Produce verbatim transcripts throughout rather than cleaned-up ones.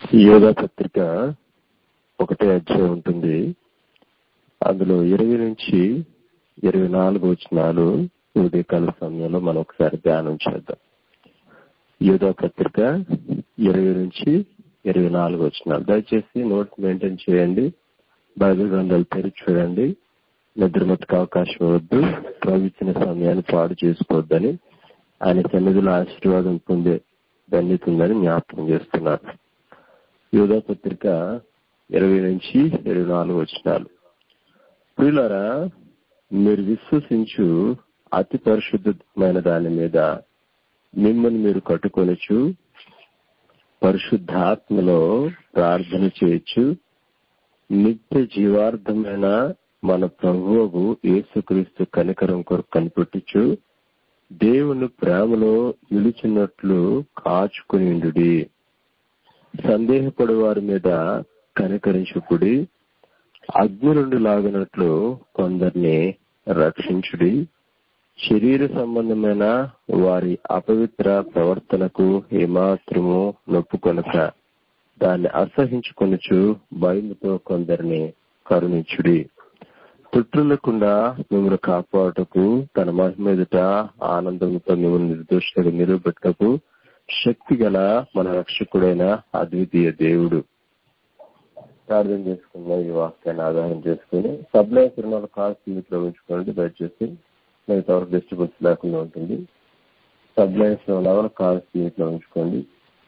యోగా పత్రిక ఒకటే అధ్యాయం ఉంటుంది. అందులో ఇరవై నుంచి ఇరవై నాలుగు వచనాలు ఉదయకాల సమయంలో మనం ఒకసారి ధ్యానం చేద్దాం. యోగా పత్రిక ఇరవై నుంచి ఇరవై నాలుగు వచనాలు. దయచేసి నోట్స్ మెయింటైన్ చేయండి. బైబిల్ గ్రంథాలు తెరిచి చూడండి. నిద్రమతకు అవకాశం వద్దు. ప్రవచన సమయాన్ని పాడు చేసుకోవద్దని ఆయన సన్నిధిలో ఆశీర్వాదం పొందే ధన్యతుందని జ్ఞాపకం చేస్తున్నారు. యోగా పత్రిక ఇరవై నుంచి ఇరవై నాలుగు వచనాలు. ప్రియులారా, మీరు విశ్వసించు అతి పరిశుద్ధమైన దాని మీద మిమ్మల్ని మీరు కట్టుకొనొచ్చు, పరిశుద్ధాత్మలో ప్రార్థన చేయొచ్చు. నిత్య జీవార్థమైన మన ప్రభువు యేసుక్రీస్తు కనికరం కొరకు కనిపెట్టుచు దేవుని ప్రేమలో నిలుచున్నట్లు కాచుకునిండుడి. సందేహపడు వారి మీద కనికరించుకుడి. అగ్ని నుండి లాగినట్లు కొందరిని రక్షించుడి. శరీర సంబంధమైన వారి అపవిత్ర ప్రవర్తనకు ఏమాత్రము నొప్పుకొనక దాన్ని అసహించుకొనుచు భయముతో కొందరిని కరుణించుడి. తుట్టులకుండా మిమ్మల్ని కాపాడుటకు తన మహిమ ఎదుట ఆనందంతో మిమ్మల్ని నిర్దోషులుగా నిలబెట్టుటకు శక్తి గల మన రక్షకుడైన అద్వితీయ దేవుడు. ప్రార్థన చేసుకున్న ఈ వాక్యాన్ని ఆధారం చేసుకుని సబ్లైన్ తిరుమల కాల్స్ మీట్లో ఉంచుకోండి. దయచేసి మిగతా వరకు డిస్ట్రిబ్యూట్స్ లేకుండా ఉంటుంది. సబ్లైన్స్ లో ఉన్న కాల్స్ మీట్లో ఉంచుకోండి.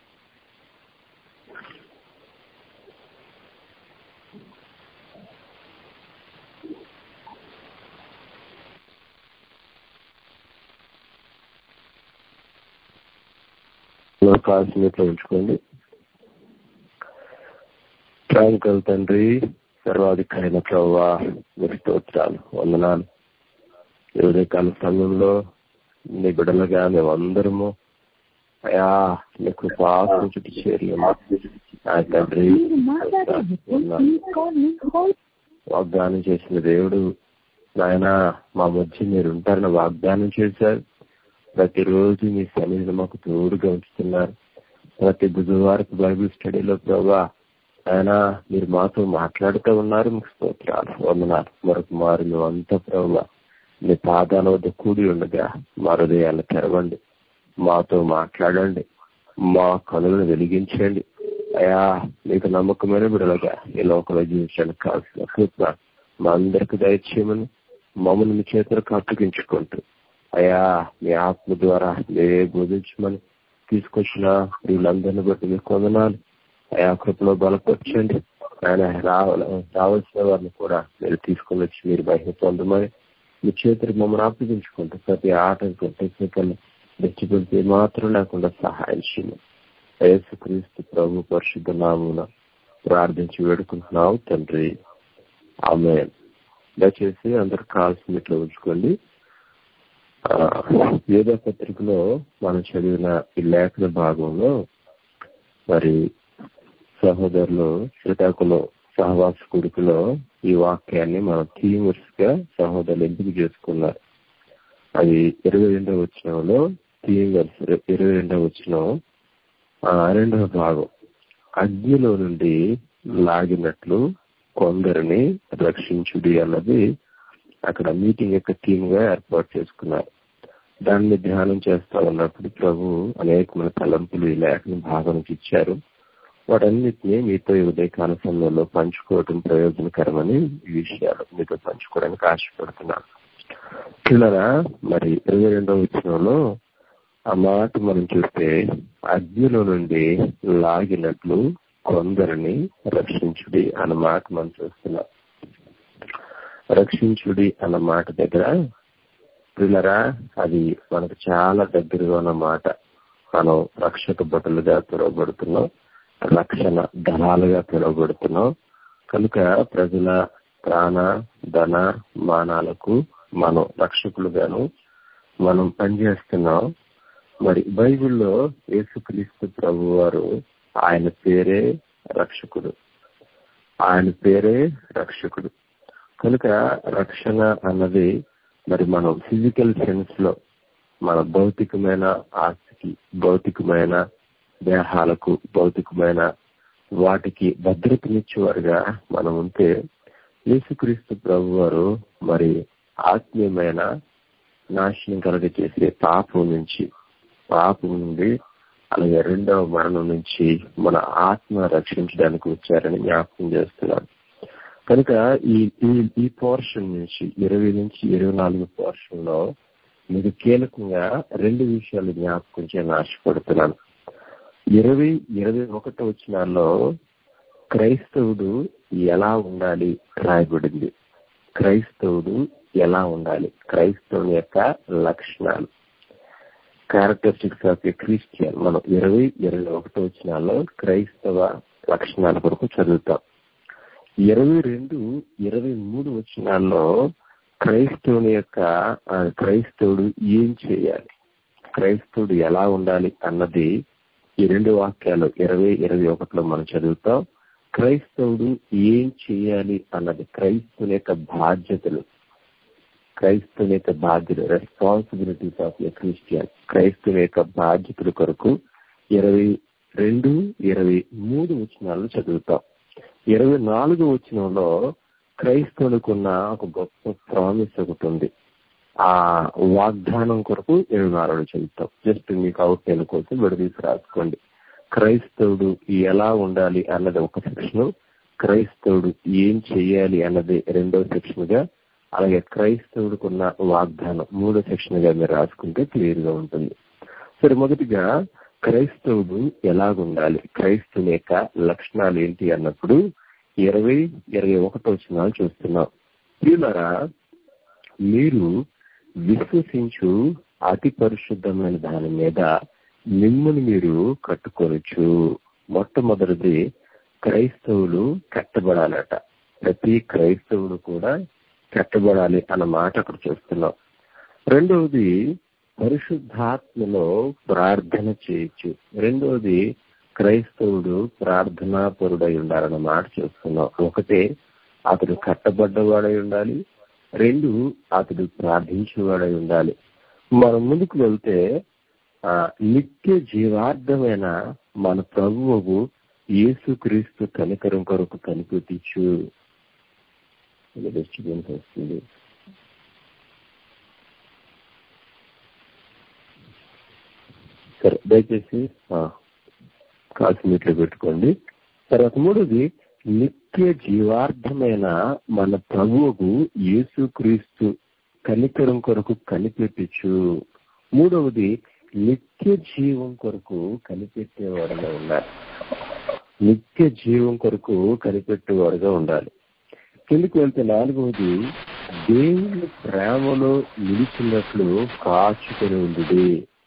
కాల్స్ మీట్లో ఉంచుకోండి. ప్రాంకల్ తండ్రి, సర్వాధికారైన ప్రభువా, మీకు స్తోత్రాలు, వందనాలు. ఉదయకాల సమయంలో నీ బిడ్డలుగా మేమందరము అయా నీ కృపాసన చుట్టూ చేరినాము. తండ్రి, వాగ్దానం చేసిన దేవుడు నాయన మా మధ్య మీరు ఉంటారని వాగ్దానం చేశారు. ప్రతిరోజు మీ సన్నిధిని మాకు తోడుగా ఉంచుతున్నారు. ప్రతి బుధవారపు బైబిల్ స్టడీలో ప్రభా ఆయన మీరు మాతో మాట్లాడుతూ ఉన్నారు. మీకు స్తోత్రాలు, వందనాలు. మరొక మారు మేమంతా ప్రభా మీ పాదాల వద్ద కూడి ఉండగా మా హృదయాన్ని తెరవండి, మాతో మాట్లాడండి, మా కనులను వెలిగించండి. అయా మీకు నమ్మకమైన బిడ్డలుగా ఈ లోకంలో జీవించడానికి కావాల్సిన కృప మా అందరికి దయచేయమని మమ్మల్ని మీ చేతులకు అప్పగించుకుంటూ అయా మీ ఆత్మ ద్వారా మీరే బోధించమని తీసుకొచ్చిన వీళ్ళందరినీ బట్టి మీకు వందనాలు. అయా కృపలో బలపరచండి. ఆయన రావాల్సిన వారిని కూడా మీరు తీసుకొని వచ్చి మీరు బయట పొందమని మీ చేతులకు మమ్మల్ని అప్పగించుకుంటూ ప్రతి ఆటంకం టెక్నికల్ డిస్ట్రిబ్యూట్ మాత్రం లేకుండా సహాయం చేయమని యేసుక్రీస్తు ప్రభు పరిశుద్ధ నామమున ప్రార్థించి వేడుకుంటున్నావు తండ్రి, ఆమేన్. దయచేసి అందరు కాల్స్ మీట్లో ఉంచుకోండి. యోగా పత్రికలో మనం చదివిన ఈ లేఖన భాగంలో మరి సహోదరులు శ్రీకాకుళం సహవాస కొడుకులో ఈ వాక్యాన్ని మనం థీమ్స్ గా సహోదరులు ఎంపిక చేసుకున్నారు. అది ఇరవై రెండవ వచనంలో థీమ్ ఇరవై రెండవ వచనం రెండవ భాగం, అగ్నిలో నుండి లాగినట్లు కొందరిని రక్షించుడి అన్నది అక్కడ మీటింగ్ యొక్క థీమ్ గా ఏర్పాటు చేసుకున్నారు. దాన్ని ధ్యానం చేస్తా ఉన్నప్పుడు ప్రభు అనేకమైన తలంపులు ఈ లేఖన భాగానికి ఇచ్చారు. వాటన్నిటినీ మీతో ఈ ఉదయకాల సమయంలో పంచుకోవడం ప్రయోజనకరమని ఈ విషయాలు మీతో పంచుకోవడానికి ఆశపడుతున్నాను. పిల్లరా, మరి ఇరవై రెండవ వచనంలో ఆ మాట మనం చూస్తే అగ్నిలో నుండి లాగినట్లు కొందరిని రక్షించుడి అన్న మాట మనం చూస్తున్నాం. రక్షించుడి అన్న మాట దగ్గర పిల్లరా అది మనకు చాలా దగ్గరగా ఉన్న మాట. మనం రక్షక భటులుగా పిలువబడుతున్నాం, రక్షణ దళాలుగా పిలువబడుతున్నాం. కనుక ప్రజల ప్రాణ ధన మానాలకు మనం రక్షకులుగాను మనం పనిచేస్తున్నాం. మరి బైబిల్లో యేసుక్రీస్తు ప్రభు వారు ఆయన పేరే రక్షకుడు, ఆయన పేరే రక్షకుడు. కనుక రక్షణ అన్నది మరి మనం ఫిజికల్ సెన్స్ లో మన భౌతికమైన ఆస్తికి, భౌతికమైన దేహాలకు, భౌతికమైన వాటికి భద్రతనిచ్చేవారుగా మనం ఉంటే యేసుక్రీస్తు ప్రభు వారు మరి ఆత్మీయమైన నాశనం కలుగ చేసే పాపం నుంచి పాపం నుండి అలాగే రెండవ మరణం నుంచి మన ఆత్మ రక్షించడానికి వచ్చారని జ్ఞాపకం చేస్తున్నాను. కనుక ఈ ఈ పోర్షన్ నుంచి ఇరవై నుంచి ఇరవై నాలుగు పోర్షన్ లో మీకు కీలకంగా రెండు విషయాలు జ్ఞాపకం చేయని ఆశపడుతున్నాను. ఇరవై ఇరవై ఒకటో వచనాల్లో క్రైస్తవుడు ఎలా ఉండాలి రాయబడింది. క్రైస్తవుడు ఎలా ఉండాలి, క్రైస్తవుని యొక్క లక్షణాలు, క్యారెక్టరిస్టిక్స్ ఆఫ్ ఏ క్రిస్టియన్. మనం ఇరవై ఇరవై ఒకటో వచనాల్లో క్రైస్తవ లక్షణాల కొరకు చదువుతాం. ఇరవై రెండు ఇరవై మూడు వచనాల్లో క్రైస్తవుని యొక్క క్రైస్తవుడు ఏం చేయాలి, క్రైస్తవుడు ఎలా ఉండాలి అన్నది ఈ రెండు వాక్యాలు ఇరవై ఇరవై ఒకటిలో మనం చదువుతాం. క్రైస్తవుడు ఏం చేయాలి అన్నది క్రైస్తవుని యొక్క బాధ్యతలు, క్రైస్తవుని యొక్క బాధ్యతలు రెస్పాన్సిబిలిటీస్ ఆఫ్ ఏ క్రిస్టియన్. క్రైస్తవుని యొక్క బాధ్యతల కొరకు ఇరవై రెండు ఇరవై మూడు వచనాలను చదువుతాం. ఇరవై నాలుగు వచనంలో క్రైస్తవునికున్న ఒక గొప్ప ప్రామిస్ ఒకటి ఉంది. ఆ వాగ్దానం కొరకు ఇరవై నాలుగు చదువుతాం. జస్ట్ మీకు అవుట్లైన్ కోసం విడదీసి రాసుకోండి. క్రైస్తవుడు ఎలా ఉండాలి అన్నది ఒక సెక్షన్, క్రైస్తవుడు ఏం చెయ్యాలి అన్నది రెండో సెక్షన్ గా, అలాగే క్రైస్తవుడికున్న వాగ్దానం మూడో సెక్షన్ గా మీరు రాసుకుంటే క్లియర్ గా ఉంటుంది. సరే, మొదటిగా క్రైస్తవుడు ఎలాగుండాలి, క్రైస్తవుని యొక్క లక్షణాలు ఏంటి అన్నప్పుడు ఇరవై ఇరవై ఒకటో వచనాలు చూస్తున్నాం. ప్రియులారా, మీరు విశ్వసించు అతి పరిశుద్ధమైన దాని మీద మిమ్మల్ని మీరు కట్టుకోవచ్చు. మొట్టమొదటిది క్రైస్తవులు కట్టబడాలట. ప్రతి క్రైస్తవుడు కూడా కట్టబడాలి అన్న మాట అక్కడ చూస్తున్నాం. రెండవది పరిశుద్ధాత్మలో ప్రార్థన చేయొచ్చు. రెండవది క్రైస్తవుడు ప్రార్థనా పరుడై ఉండాలన్న మాట చూస్తున్నాం. ఒకటే అతడు కట్టబడ్డవాడై ఉండాలి, రెండు అతడు ప్రార్థించేవాడై ఉండాలి. మనం ముందుకు వెళ్తే ఆ నిత్య జీవార్థమైన మన ప్రభువు యేసుక్రీస్తు కనికరం కొరకు కనిపెట్టించు వస్తుంది. సరే, దయచేసి కాల్సిమీట్లో పెట్టుకోండి. తర్వాత మూడోది నిత్య జీవార్థమైన మన ప్రభువుకు యేసుక్రీస్తు కనికరం కొరకు కనిపెట్టించు. మూడవది నిత్య జీవం కొరకు కనిపెట్టేవాడుగా ఉండాలి. నిత్య జీవం కొరకు కనిపెట్టేవాడుగా ఉండాలి. కిందికి వెళ్తే నాలుగవది దేవుని ప్రేమలో నిలిచినట్లు కాచుకొని ఉంది.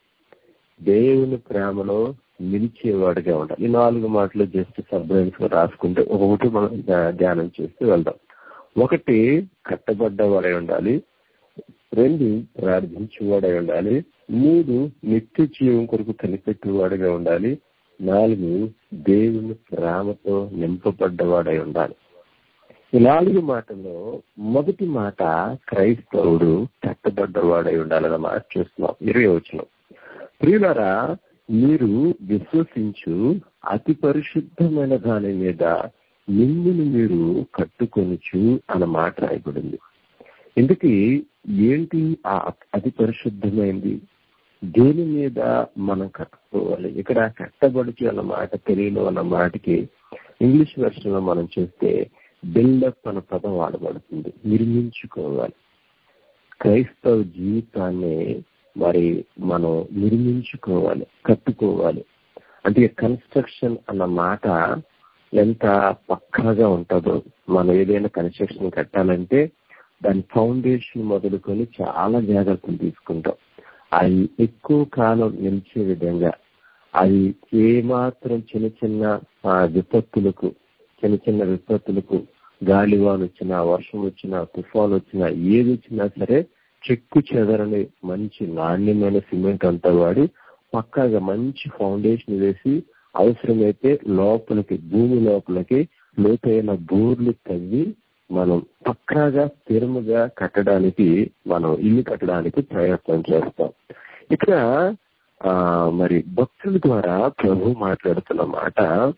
దేవుని ప్రేమలో నిలిచేవాడుగా ఉండాలి. ఈ నాలుగు మాటలు జస్ట్ సబ్లైన్స్ గా రాసుకుంటే ఒకటి మనం ధ్యానం చేస్తూ వెళ్దాం. ఒకటి కట్టబడ్డవాడై ఉండాలి, రెండు ప్రార్థించేవాడై ఉండాలి, మూడు నిత్య జీవం కొరకు కనిపెట్టేవాడుగా ఉండాలి, నాలుగు దేవుని ప్రేమతో నింపబడ్డవాడై ఉండాలి. ఈ నాలుగు మాటల్లో మొదటి మాట క్రైస్తవుడు కట్టబడ్డవాడై ఉండాలన్న మాట చూస్తున్నాం. ఇరవై వచనం, ప్రియులారా, మీరు విశ్వసించు అతి పరిశుద్ధమైన దాని మీద మిమ్మును మీరు కట్టుకొనుచు అన్న మాట రాయబడింది. ఇందుకు ఏంటి ఆ అతి పరిశుద్ధమైంది? దేని మీద మనం కట్టుకోవాలి? ఇక్కడ కట్టబడుచు అన్న మాట తెలుగులో అన్న మాటకి ఇంగ్లీష్ వెర్షన్ లో మనం చూస్తే బిల్డప్ అన్న పదం వాడబడుతుంది. నిర్మించుకోవాలి. క్రైస్తవ జీవితాన్ని మరి మనం నిర్మించుకోవాలి, కట్టుకోవాలి. అంటే కన్స్ట్రక్షన్ అన్న మాట ఎంత పక్కాగా ఉంటుందో, మనం ఏదైనా కన్స్ట్రక్షన్ కట్టాలంటే దాని ఫౌండేషన్ మొదలుకొని చాలా జాగ్రత్తలు తీసుకుంటాం. అది ఎక్కువ కాలం నిలిచే విధంగా, అది ఏమాత్రం చిన్న చిన్న విపత్తులకు చిన్న చిన్న విపత్తులకు గాలివాన్ వచ్చినా, వర్షం వచ్చినా, తుఫాన్ వచ్చినా, ఏది వచ్చినా సరే చెక్కు చెదరని మంచి నాణ్యమైన సిమెంట్ అంతా వాడి పక్కాగా మంచి ఫౌండేషన్ వేసి అవసరమైతే లోపలికి భూమి లోపలికి లోతైన బోర్లు తవ్వి మనం పక్కాగా స్థిరముగా కట్టడానికి మనం ఇల్లు కట్టడానికి ప్రయత్నం చేస్తాం. ఇక్కడ ఆ మరి భక్తుల ద్వారా ప్రభు మాట్లాడుతున్న మాట,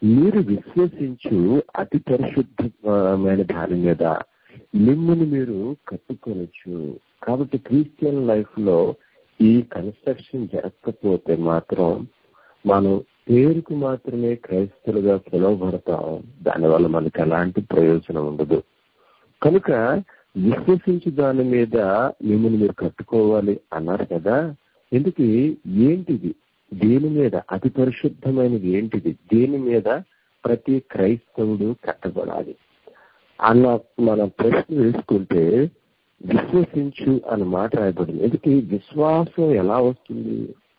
మీరు విశ్వసించు అతి పరిశుద్ధమైన దాని మీద మిమ్మల్ని మీరు కట్టుకోవచ్చు. కాబట్టి క్రిస్టియన్ లైఫ్ లో ఈ కన్స్ట్రక్షన్ జరగకపోతే మాత్రం మనం పేరుకు మాత్రమే క్రైస్తవులుగా పిలువబడతాం. దానివల్ల మనకు ఎలాంటి ప్రయోజనం ఉండదు. కనుక విశ్వసించు దాని మీద మిమ్మల్ని మీరు కట్టుకోవాలి అన్నారు కదా. ఎందుకు? ఏంటిది? దేని మీద? అతి పరిశుద్ధమైనది ఏంటిది? దేని మీద ప్రతి క్రైస్తవుడు కట్టబడాలి అన్న మన ప్రశ్న వేసుకుంటే విశ్వసించు అన్న మాట రాయబడింది. ఎందుకు? విశ్వాసం ఎలా వస్తుంది?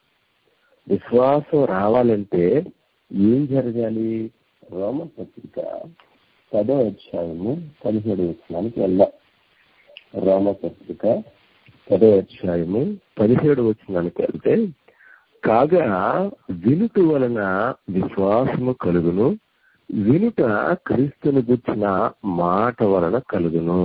విశ్వాసం రావాలంటే ఏం జరగాలి? రోమపత్రిక పదో అధ్యాయము పదిహేడు వచనానికి వెళ్దాం. రోమపత్రిక పదో అధ్యాయము పదిహేడు వచనానికి వెళ్తే, కాగా వినుట వలన విశ్వాసము కలుగును, వినుట క్రీస్తుని గుర్చిన మాట వలన కలుగును.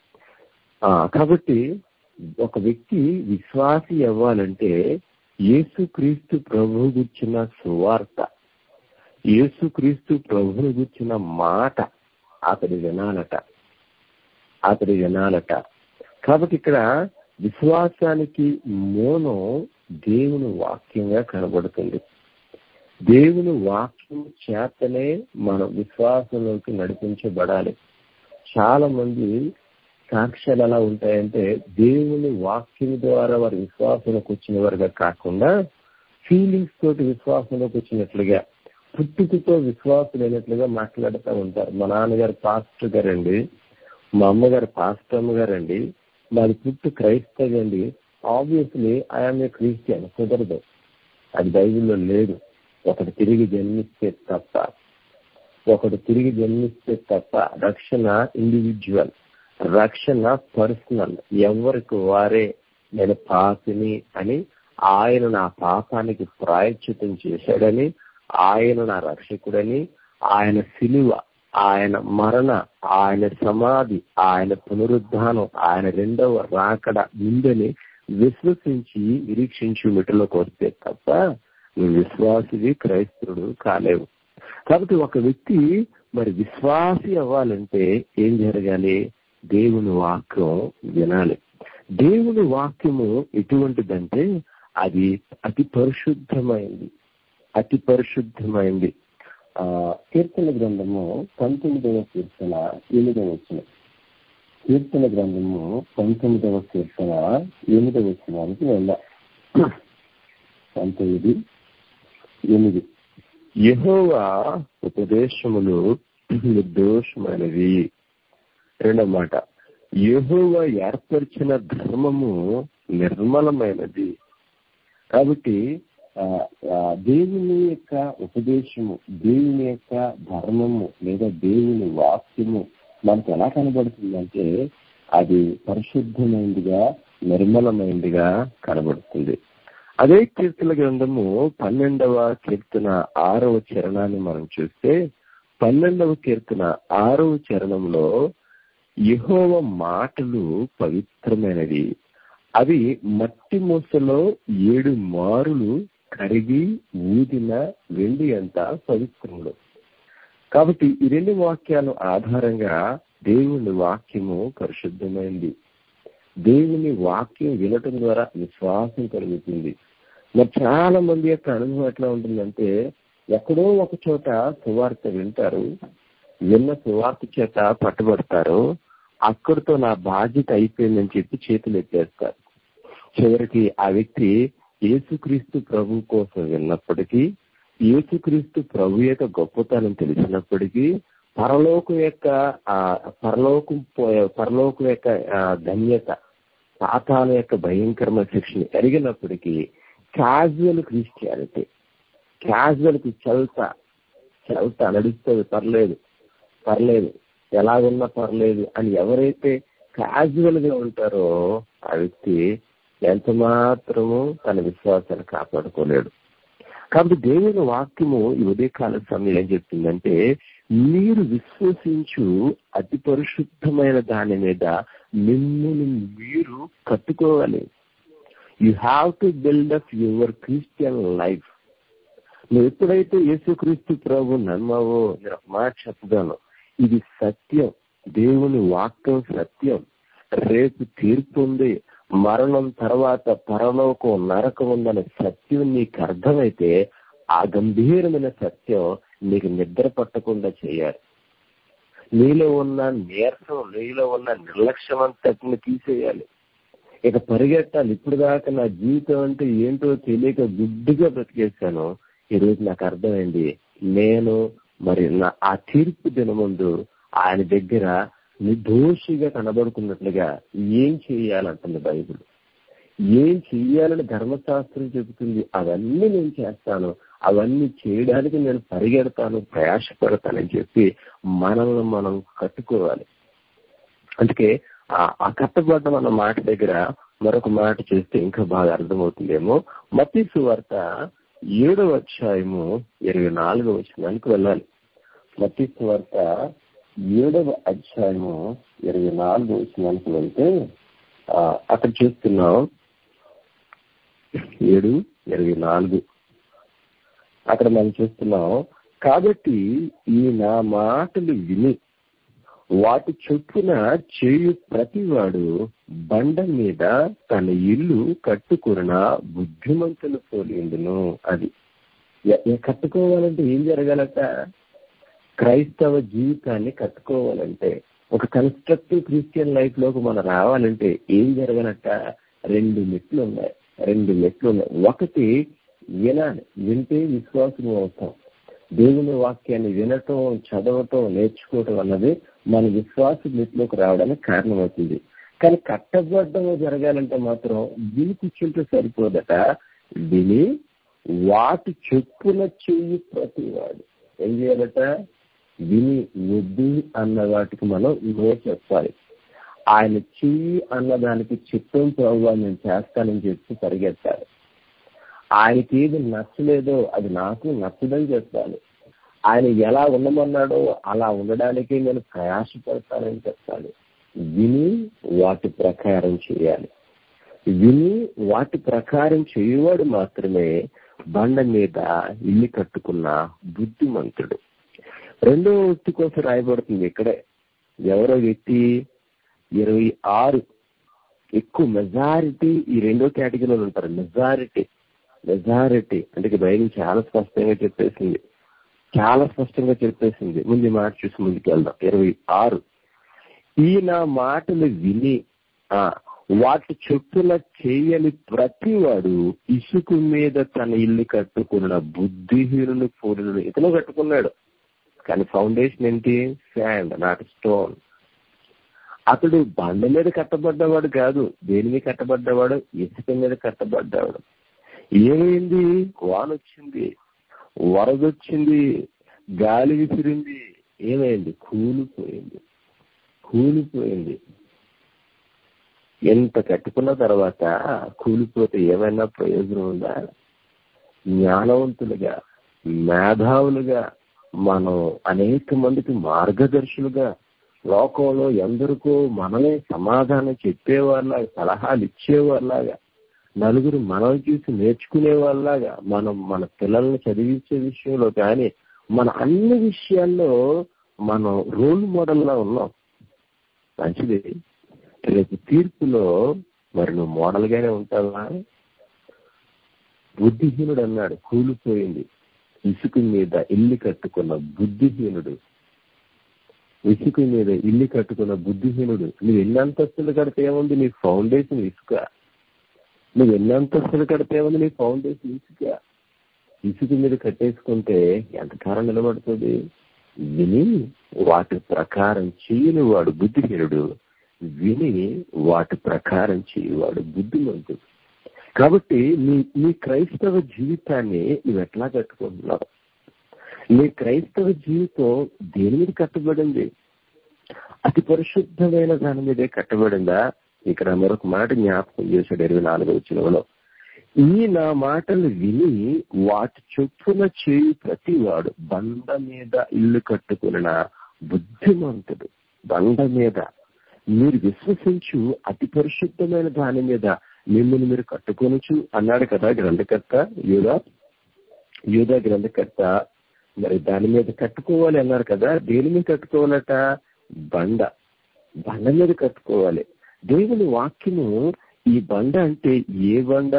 ఆ కాబట్టి ఒక వ్యక్తి విశ్వాసి అవ్వాలంటే యేసుక్రీస్తు ప్రభువు గుర్చిన సువార్త, యేసుక్రీస్తు ప్రభువుని గుర్చిన మాట అతడి వినాలట, అతడి వినాలట. కాబట్టి ఇక్కడ విశ్వాసానికి మూలం దేవుని వాక్యంగా కనబడుతుంది. దేవుని వాక్యం చేతనే మనం విశ్వాసంలోకి నడిపించబడాలి. చాలా మంది సాక్ష్యాలు ఎలా ఉంటాయంటే దేవుని వాక్యం ద్వారా వారి విశ్వాసంలోకి వచ్చిన వారుగా కాకుండా ఫీలింగ్స్ తోటి విశ్వాసంలోకి వచ్చినట్లుగా, పుట్టుకతో విశ్వాసం లేనట్లుగా మాట్లాడుతూ ఉంటారు. మా నాన్నగారు పాస్టర్ గారండి, మా అమ్మగారు పాస్టర్ అమ్మగారండి, మాది పుట్టు క్రైస్తవండి, ఆబ్వియస్లీ ఐఎమ్ ఏ క్రిస్టియన్. కుదరదు, అది బైబిల్లో లేదు. ఒకటి తిరిగి జన్మిస్తే తప్ప ఒకటి తిరిగి జన్మిస్తే తప్ప రక్షణ ఇండివిజువల్, రక్షణ పర్సనల్. ఎవరికి వారే నేను పాపిని అని, ఆయన నా పాపానికి ప్రాయశ్చితం చేశాడని, ఆయన నా రక్షకుడని, ఆయన సిలువ, ఆయన మరణ, ఆయన సమాధి, ఆయన పునరుద్ధానం, ఆయన రెండవ రాకడ ముందని విశ్వసించి నిరీక్షించి మిటిలోకి వస్తే తప్ప నువ్వు విశ్వాసివి, క్రైస్తవుడు కాలేవు. కాబట్టి ఒక వ్యక్తి మరి విశ్వాసి అవ్వాలంటే ఏం జరగాలి? దేవుని వాక్యం వినాలి. దేవుని వాక్యము ఎటువంటిదంటే అది అతి పరిశుద్ధమైంది, అతి పరిశుద్ధమైంది. ఆ కీర్తన గ్రంథము పంతొమ్మిదవ కీర్తన ఎనిమిదవ వచనం. కీర్తన గ్రంథము పంతొమ్మిదవ కీర్తన ఎనిమిదవ వచనానికి వెళ్దాం. పంతొమ్మిది ఎనిమిది. యెహోవా ఉపదేశములు నిర్దోషమైనవి. రెండవ మాట, యెహోవా ఏర్పరిచిన ధర్మము నిర్మలమైనది. కాబట్టి దేవుని యొక్క ఉపదేశము, దేవుని యొక్క ధర్మము లేదా దేవుని వాక్యము మనకు ఎలా కనబడుతుందంటే అది పరిశుద్ధమైనదిగా, నిర్మలమైనదిగా కనబడుతుంది. అదే కీర్తన గ్రంథము పన్నెండవ కీర్తన ఆరవ చరణాన్ని మనం చూస్తే, పన్నెండవ కీర్తన ఆరవ చరణంలో యెహోవా మాటలు పవిత్రమైనవి, అవి మట్టి మూసలో ఏడు మారులు కరిగి ఊదిన వెండి అంత పవిత్రములు. కాబట్టి ఈ రెండు వాక్యాల ఆధారంగా దేవుని వాక్యము పరిశుద్ధమైంది. దేవుని వాక్యం వినటం ద్వారా విశ్వాసం కలుగుతుంది. మరి చాలా మంది యొక్క అనుభవం ఎట్లా ఉంటుందంటే, ఎక్కడో ఒక చోట సువార్త వింటారు, విన్న సువార్త చేత పట్టుబడతారు, అక్కడితో నా బాధ్యత అయిపోయిందని చెప్పి చేతులు ఎత్తేస్తారు. చివరికి ఆ వ్యక్తి యేసుక్రీస్తు ప్రభు కోసం విన్నప్పటికీ, యేసుక్రీస్తు ప్రభు యొక్క గొప్పతనం తెలిసినప్పటికీ, పరలోకం యొక్క ఆ పరలోకం పరలోకం యొక్క ధన్యత, పాతాల యొక్క భయంకరమైన శిక్షని ఎరిగినప్పటికీ క్యాజువల్ క్రిస్టియానిటీ, క్యాజువల్ కి చల్తా చల్తా నడుస్తుంది, పర్లేదు పర్లేదు ఎలాగున్నా పర్లేదు అని ఎవరైతే క్యాజువల్ గా ఉంటారో ఆ వ్యక్తి ఎంత మాత్రము తన విశ్వాసాన్ని కాపాడుకోలేడు. కాబట్టి దేవుని వాక్యము ఈ ఉదయకాల సమయం ఏం చెప్తుందంటే, మీరు విశ్వసించు అతి పరిశుద్ధమైన దాని మీద మిమ్మల్ని మీరు కట్టుకోవాలి. You have to build up your Christian life. నువ్వు ఎప్పుడైతే యేసుక్రీస్తు ప్రభు నమ్మావో, నేను ఒక మాట చెప్పగాను, ఇది సత్యం, దేవుని వాక్యం సత్యం, రేపు తీర్పు ఉంది, మరణం తర్వాత పరలోకం నరకం ఉందనే సత్యం నీకు అర్థమైతే ఆ గంభీరమైన సత్యం నీకు నిద్ర పట్టకుండా చేయాలి. నీలో ఉన్న నీరసం, నీలో ఉన్న నిర్లక్ష్యం అంతటిని తీసేయాలి. ఇక పరిగెట్టాలి. ఇప్పుడు దాకా నా జీవితం అంటే ఏంటో తెలియక గుడ్డిగా బ్రతికేశాను, ఈ రోజు నాకు అర్థమైంది, నేను మరి నా ఆ తీర్పు దిన ముందు ఆయన దగ్గర నిర్దోషిగా కనబడుకున్నట్లుగా ఏం చేయాలంటుంది బైబిల్. ఏం చెయ్యాలని ధర్మశాస్త్రం చెబుతుంది, అవన్నీ నేను చేస్తాను, అవన్నీ చేయడానికి నేను పరిగెడతాను, ప్రయాసపడతానని చెప్పి మనల్ని మనం కట్టుకోవాలి. అందుకే ఆ కట్టబడ్డం అన్న మాట దగ్గర మరొక మాట చేస్తే ఇంకా బాగా అర్థమవుతుందేమో. మత్తయి సువార్త ఏడవ అధ్యాయము ఇరవై నాలుగవ వచనానికి వెళ్ళాలి. మత్తయి సువార్త ఏడవ అధ్యాయము ఇరవై నాలుగవ వచనానికి వెళ్తే అక్కడ చూస్తున్నాం, ఏడు ఇరవై నాలుగు అక్కడ మనం చూస్తున్నాం, కాబట్టి ఈ నా మాటలు విని వాటి చొప్పున చేయు ప్రతివాడు బండ మీద తన ఇల్లు కట్టుకున్న బుద్ధిమంతులు పోలిండును. అది కట్టుకోవాలంటే ఏం జరగాలట? క్రైస్తవ జీవితాన్ని కట్టుకోవాలంటే, ఒక కన్స్ట్రక్టివ్ క్రిస్టియన్ లైఫ్ లోకి మనం రావాలంటే ఏం జరగాలట? రెండు మెట్లు ఉన్నాయి. రెండు మెట్లు ఉన్నాయి. ఒకటి వినాలి, వింటే విశ్వాసం అవుతాం. దేవుని వాక్యాన్ని వినటం, చదవటం, నేర్చుకోవటం అన్నది మన విశ్వాస మెట్లోకి రావడానికి కారణమవుతుంది. కానీ కట్టబడ్డం జరగాలంటే మాత్రం విని కూర్చుంటే సరిపోదట, విని వాటి చొప్పున చెయ్యి ప్రతివాడు ఏం చేయాలట? విని వద్దు అన్న వాటికి మనం నో చెప్పాలి. ఆయన చెయ్యి అన్నదానికి చిత్తం ప్రభావం నేను చేస్తానని చెప్పి పరిగెత్తాలి. ఆయనకి ఏది నచ్చలేదో అది నాకు నచ్చదని చెప్పాలి. ఆయన ఎలా ఉండమన్నాడో అలా ఉండడానికే నేను ప్రయాసపడతానని చెప్పాలి. విని వాటి ప్రకారం చేయాలి. విని వాటి ప్రకారం చేయవాడు మాత్రమే బండ మీద ఇల్లు కట్టుకున్న బుద్ధిమంతుడు. రెండో వ్యక్తి కోసం రాయబడుతుంది ఇక్కడే. ఎవరో వ్యక్తి ఇరవై ఆరు ఎక్కువ మెజారిటీ ఈ రెండో కేటగిరీలో ఉంటారు. మెజారిటీ మెజారిటీ అంటే బైబిల్ చాలా స్పష్టంగా చెప్పేసింది, చాలా స్పష్టంగా చెప్పేసింది. ముందు మాట చూసి ముందుకు వెళ్దాం. ఇరవై ఆరు ఈ నా మాటలు విని వాటి చొప్పున చేయని ప్రతి వాడు ఇసుక మీద తన ఇల్లు కట్టుకున్న బుద్ధిహీనుని పోలిన. ఇతను కట్టుకున్నాడు, కానీ ఫౌండేషన్ ఏంటి? Sand, not stone. అతడు బండ మీద కట్టబడ్డవాడు కాదు. దేని మీద కట్టబడ్డవాడు? ఇసుక మీద కట్టబడ్డాడు. ఏమైంది? వానొచ్చింది, వరదొచ్చింది, గాలి విసిరింది, ఏమైంది? కూలిపోయింది. కూలిపోయింది. ఎంత కట్టుకున్న తర్వాత కూలిపోతే ఏమైనా ప్రయోజనం ఉందా? జ్ఞానవంతులుగా, మేధావులుగా, మనం అనేక మందికి మార్గదర్శులుగా, లోకంలో ఎందరికో మనమే సమాధానం చెప్పేవాళ్ళగా, సలహాలు ఇచ్చేవాళ్ళగా, నలుగురు మనం చూసి నేర్చుకునే వాళ్ళలాగా, మనం మన పిల్లల్ని చదివించే విషయంలో కానీ మన అన్ని విషయాల్లో మనం రోల్ మోడల్ లా ఉన్నాం. మంచిది. రేపు తీర్పులో మరి నువ్వు మోడల్ గానే ఉంటావా? బుద్ధిహీనుడు అన్నాడు, కూలిపోయింది. ఇసుక మీద ఇల్లు కట్టుకున్న బుద్ధిహీనుడు, ఇసుక మీద ఇల్లు కట్టుకున్న బుద్ధిహీనుడు. నువ్వు ఎన్ని అంతస్తులు కడితే ఏముంది? నీ ఫౌండేషన్ ఇసుక. నువ్వు ఎన్ని అంతస్తులు కడితే ఏముంది? నీ ఫౌండేషన్ ఇసుక. ఇసుక మీద కట్టేసుకుంటే ఎంతకాలం నిలబడుతుంది? విని వాటి ప్రకారం చేయని వాడు బుద్ధిహీనుడు, విని వాటి ప్రకారం చేయవాడు బుద్ధిమంతుడు. కాబట్టి నీ నీ క్రైస్తవ జీవితాన్ని నువ్వు ఎట్లా కట్టుకుంటున్నావు? నీ క్రైస్తవ జీవితం దేని మీద కట్టబడింది? అతి పరిశుద్ధమైన దాని మీదే కట్టబడిందా? ఇక్కడ మరొక మాట జ్ఞాపకం చేశాడు ఇరవై నాలుగో వచనంలో, ఈ నా మాటలు విని వాటి చొప్పున చేయి ప్రతివాడు బండ మీద ఇల్లు కట్టుకున్న బుద్ధిమంతుడు. బండ మీద మీరు విశ్వసించు అతి పరిశుద్ధమైన దాని మీద మిమ్మల్ని మీరు కట్టుకొనొచ్చు అన్నాడు కదా గ్రంథకర్త యూదా. యూదా గ్రంథకర్త మరి దాని మీద కట్టుకోవాలి అన్నారు కదా. దేని మీద కట్టుకోవాలట? బండ బండ మీద కట్టుకోవాలి. దేవుని వాక్యము ఈ బండ అంటే ఏ బండ?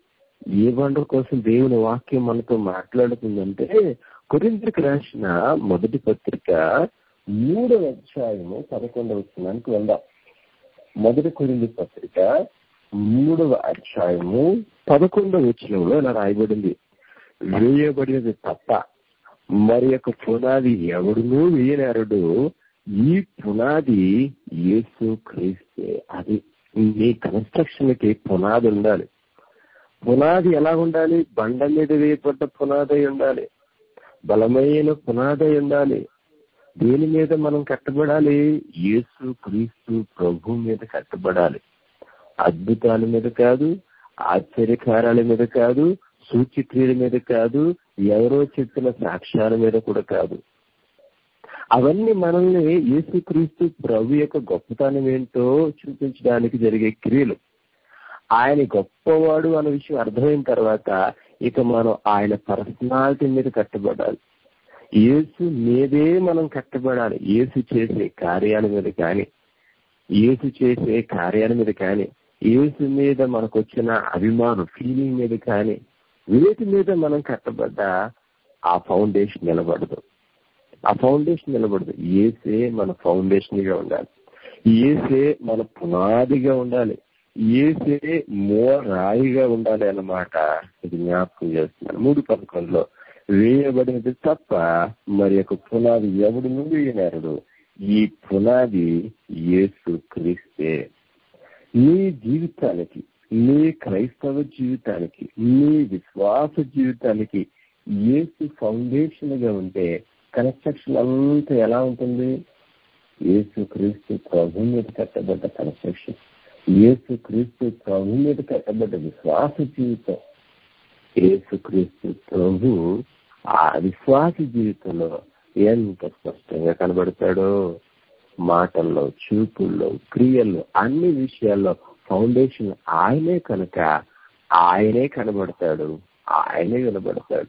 ఏ బండ కోసం దేవుని వాక్యం మనతో మాట్లాడుతుందంటే కొరింథీయులకు రాసిన మొదటి పత్రిక మూడవ అధ్యాయము పదకొండవ వచనానికి వెళ్దాం. మొదటి కొరింథీ పత్రిక మూడవ అధ్యాయము పదకొండవ వచనంలో ఇలా రాయబడింది, వేయబడినది తప్ప మరి యొక్క పునాది ఎవడునూ వేయనేరడు, ఈ పునాది యేసు క్రీస్తే. అది నీ కన్స్ట్రక్షన్ కి పునాది ఉండాలి. పునాది ఎలా ఉండాలి? బండ మీద వేయబడ్డ పునాది ఉండాలి, బలమైన పునాది ఉండాలి. దేని మీద మనం కట్టబడాలి? యేసు క్రీస్తు ప్రభు మీద కట్టబడాలి. అద్భుతాల మీద కాదు, ఆశ్చర్యకారాల మీద కాదు, సూచక్రియల మీద కాదు, ఎవరో చెప్పిన సాక్ష్యాల మీద కూడా కాదు. అవన్నీ మనల్ని యేసుక్రీస్తు ప్రభు యొక్క గొప్పతనం ఏంటో చూపించడానికి జరిగే క్రియలు. ఆయన గొప్పవాడు అనే విషయం అర్థమైన తర్వాత ఇక మనం ఆయన పర్సనాలిటీ మీద కట్టబడాలి. యేసు మీదే మనం కట్టబడాలి. యేసు చేసే కార్యాల మీద కానీ, యేసు చేసే కార్యాల మీద కానీ, యేసు మీద మనకు వచ్చిన అభిమానం ఫీలింగ్ మీద కానీ, వీటి మీద మనం కట్టబడ్డా ఆ ఫౌండేషన్ నిలబడదు. ఆ ఫౌండేషన్ నిలబడదు. యేసే మన ఫౌండేషన్ గా ఉండాలి. యేసే మన పునాదిగా ఉండాలి. యేసే మో రాయిగా ఉండాలి అన్నమాట. ఇది జ్ఞాపకం చేస్తున్నాను. మూడు పదకొండులో వేయబడినది తప్ప మరి యొక్క పునాది ఎవడు నుండి వేయనేరడు, ఈ పునాది యేసు క్రీస్తే. నీ జీవితానికి, నీ క్రైస్తవ జీవితానికి, నీ విశ్వాస జీవితానికి యేసు ఫౌండేషన్ గా ఉంటే కన్స్ట్రక్షన్ అంతా ఎలా ఉంటుంది? యేసు క్రీస్తు ప్రభు మీద కట్టబడ్డ కన్స్ట్రక్షన్, యేసు క్రీస్తు ప్రభు మీద కట్టబడ్డ విశ్వాస జీవితం. యేసు క్రీస్తు ప్రభు ఆ విశ్వాస జీవితంలో ఎంత స్పష్టంగా కనబడతాడో, మాటల్లో, చూపుల్లో, క్రియల్లో, అన్ని విషయాల్లో ఫౌండేషన్ ఆయనే కనుక ఆయనే కనబడతాడు, ఆయనే వినబడతాడు.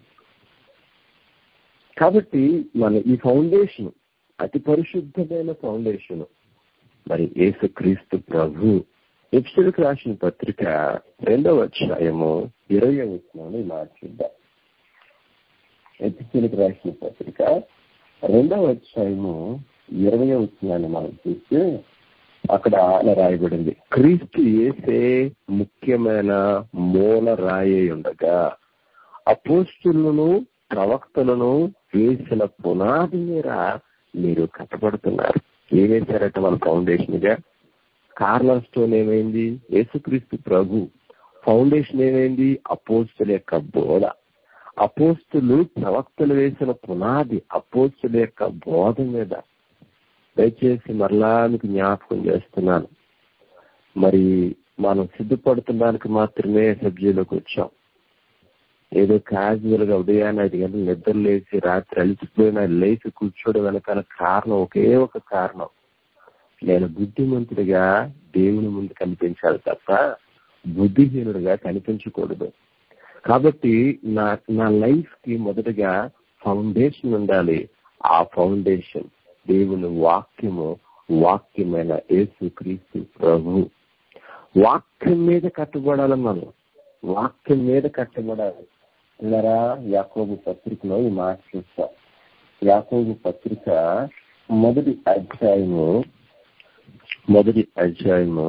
కాబట్టి మన ఈ ఫౌండేషన్ అతి పరిశుద్ధమైన ఫౌండేషన్ మరి యేసుక్రీస్తు ప్రభు. ఎఫెసీయులకు రాసిన పత్రిక రెండవ అధ్యాయము ఇరవై వచనాన్ని మార్చిద్దాం. ఎఫెసీయులకు రాసిన పత్రిక రెండవ అధ్యాయము ఇరవై వచనాన్ని మనం చూస్తే అక్కడ అలా రాయబడింది, క్రీస్తు యేసే ముఖ్యమైన మూల రాయి ఉండగా అపోస్తలులను ప్రవక్తలను వేసిన పునాది మీద మీరు కట్టబడుతున్నారు. ఏం వేశారట? మన ఫౌండేషన్ గా. కార్నర్ స్టోన్ ఏమైంది? యేసుక్రీస్తు ప్రభు. ఫౌండేషన్ ఏమైంది? అపోస్తల యొక్క బోధ. అపోస్తలు ప్రవక్తలు వేసిన పునాది అపోస్తల యొక్క బోధ మీద. దయచేసి మరలా మీకు జ్ఞాపకం చేస్తున్నాను, మరి మనం సిద్ధపడుతున్నానికి మాత్రమే సబ్జెక్టులోకి వచ్చాం. ఏదో క్యాజువల్ గా ఉదయాన్నే ఐదు గంటలు నిద్ర లేచి రాత్రి అలిసిపోయినా లేచి కూర్చోవడం వెనకాల కారణం ఒకే ఒక కారణం, నేను బుద్ధిమంతుడిగా దేవుని ముందు కనిపించాలి తప్ప బుద్ధిహీనుడిగా కనిపించకూడదు. కాబట్టి నా నా లైఫ్ కి మొదటగా ఫౌండేషన్ ఉండాలి. ఆ ఫౌండేషన్ దేవుని వాక్యము, వాక్యమైన యేసుక్రీస్తు ప్రభు. వాక్యం మీద కట్టబడాలి. మనం వాక్యం మీద కట్టబడాలి. ఇలా యాకోబు పత్రికలో ఈ మాట చూస్తాం. యాకోబు పత్రిక మొదటి అధ్యాయము మొదటి అధ్యాయము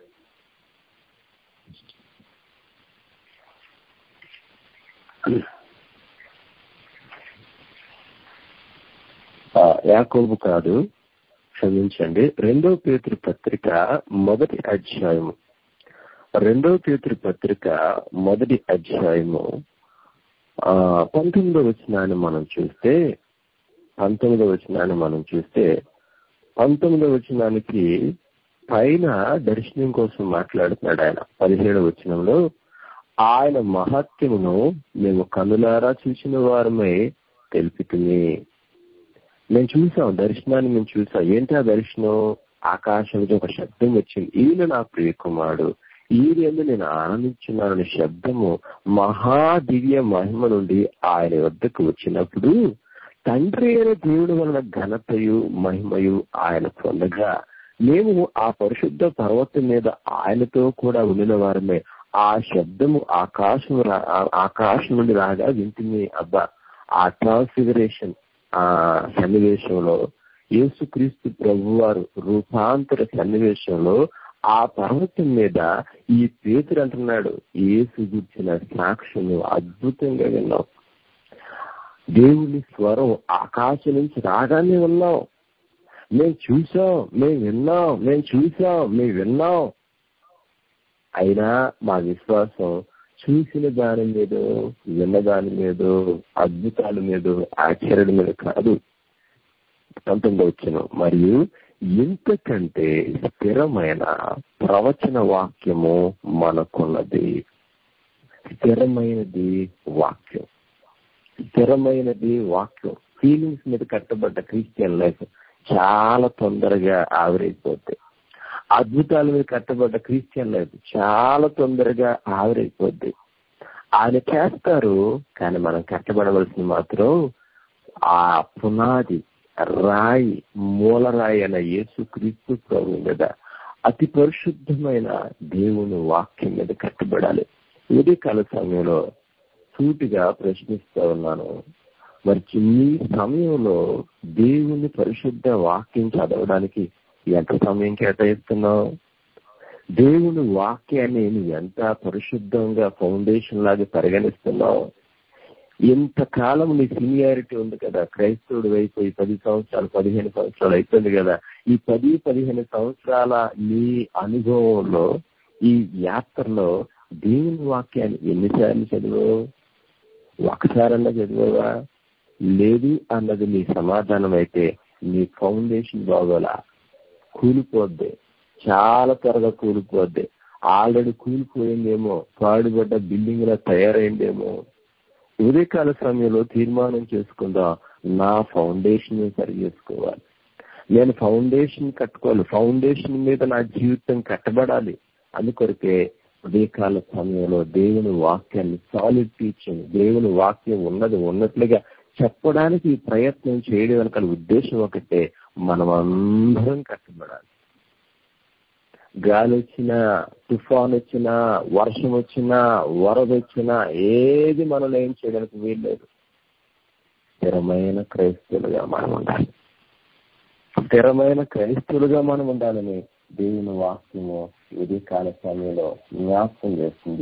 యాకోబు కాదు, క్షమించండి, రెండో పేతురు పత్రిక మొదటి అధ్యాయము రెండో పేతురు పత్రిక మొదటి అధ్యాయము ఆ పంతొమ్మిదో వచనాన్ని మనం చూస్తే పంతొమ్మిదో వచనాన్ని మనం చూస్తే పంతొమ్మిదో వచనానికి పైన దర్శనం కోసం మాట్లాడుతున్నాడు ఆయన. పదిహేడవ వచనంలో ఆయన మహత్యమును మేము కన్నులారా చూసిన వారమై తెలిపితిమి. మేము చూసాం, దర్శనాన్ని మేము చూసాం. ఏంటి ఆ దర్శనం? ఆకాశంలో ఒక శబ్దం వచ్చింది, ఈయన నా ప్రియ కుమారుడు, వీరి యందు నేను ఆనందించున్నానని శబ్దము మహాదివ్య మహిమ నుండి ఆయన వద్దకు వచ్చినప్పుడు తండ్రి అయిన దేవుడి వలన ఘనతయు మహిమయు ఆయన పొందగా మేము ఆ పరిశుద్ధ పర్వతం మీద ఆయనతో కూడా ఉండిన వారమే. ఆ శబ్దము ఆకాశం ఆకాశం నుండి రాగా వింటుంది. అబ్బా, ఆ ట్రాన్స్ఫిగరేషన్ ఆ సన్నివేశంలో యేసుక్రీస్తు ప్రభు వారు రూపాంతర సన్నివేశంలో ఆ పర్వతం మీద ఈ పేతురు అంటున్నాడు, యేసు గురించిన సాక్ష్యము అద్భుతంగా విన్నాం. దేవుని స్వరం ఆకాశం నుంచి రాగానే విన్నాం. మేము చూసాం, మేము విన్నాం, మేము చూసాం, మేము విన్నాం. అయినా మా విశ్వాసం చూసిన దాని మీద, విన్న దాని మీద, అద్భుతాల మీద, ఆశ్చర్యం మీద కాదు. పంతొమ్మిది వచ్చిన మరియు ఇంతకంటే స్థిరమైన ప్రవచన వాక్యము మనకున్నది. స్థిరమైనది వాక్యం, స్థిరమైనది వాక్యం. ఫీలింగ్స్ మీద కట్టబడ్డ క్రిస్టియన్ లైఫ్ చాలా తొందరగా ఆవిరైపోతాయి. అద్భుతాల మీద కట్టబడ్డ క్రిస్టియన్ లైఫ్ చాలా తొందరగా ఆవిరైపోద్ది. ఆయన చేస్తారు, కానీ మనం కట్టబడవలసింది మాత్రం ఆ పునాది రాయి, మూలరాయి అనే యేసుక్రీస్తు ప్రభువు మీద, అతి పరిశుద్ధమైన దేవుని వాక్యం మీద కట్టబడాలి. ఇది కాల సమయంలో సూటిగా ప్రశ్నిస్తూ ఉన్నాను, మరి ఈ సమయంలో దేవుని పరిశుద్ధ వాక్యం చదవడానికి ఎంత సమయం కేటాయిస్తున్నావు? దేవుని వాక్యాన్ని నువ్వు ఎంత పరిశుద్ధంగా ఫౌండేషన్ లాగా పరిగణిస్తున్నావు? ఇంతకాలం నీ సీనియారిటీ ఉంది కదా, క్రైస్తవుడు అయిపోయి పది సంవత్సరాలు పదిహేను సంవత్సరాలు అయిపోయింది కదా. ఈ పది పదిహేను సంవత్సరాల నీ అనుభవంలో, ఈ యాత్రలో దేవుని వాక్యాన్ని ఎన్నిసార్లు చదివావు? ఒకసారన్నా చదివావా? లేదు అన్నది నీ సమాధానం అయితే నీ ఫౌండేషన్ బాగోలా, కూలిపోద్ది, చాలా త్వరగా కూలిపోద్ది. ఆల్రెడీ కూలిపోయిందేమో, పాడుబడ్డ బిల్డింగ్ లా తయారైందేమో. ఉదయకాల సమయంలో తీర్మానం చేసుకుందాం, నా ఫౌండేషన్ సరి చేసుకోవాలి, నేను ఫౌండేషన్ కట్టుకోవాలి, ఫౌండేషన్ మీద నా జీవితం కట్టబడాలి. అందుకొరకే ఉదయకాల సమయంలో దేవుని వాక్యాన్ని సాలిడ్ టీచింగ్, దేవుని వాక్యం ఉన్నది ఉన్నట్లుగా చెప్పడానికి ప్రయత్నం చేయడం వెనకాల ఉద్దేశం ఒకటే, మనం అందరం కట్టబడాలి. గాలి వచ్చినా, తుఫాన్ వచ్చినా, వర్షం వచ్చినా, వరద వచ్చినా ఏది మనలో ఏం చేయడానికి వీల్లేదు. స్థిరమైన క్రైస్తవులుగా మనం ఉండాలి. స్థిరమైన క్రైస్తవులుగా మనం ఉండాలని దేవుని వాక్యము ఇది కాల సమయంలో జ్ఞాపకం చేస్తుంది.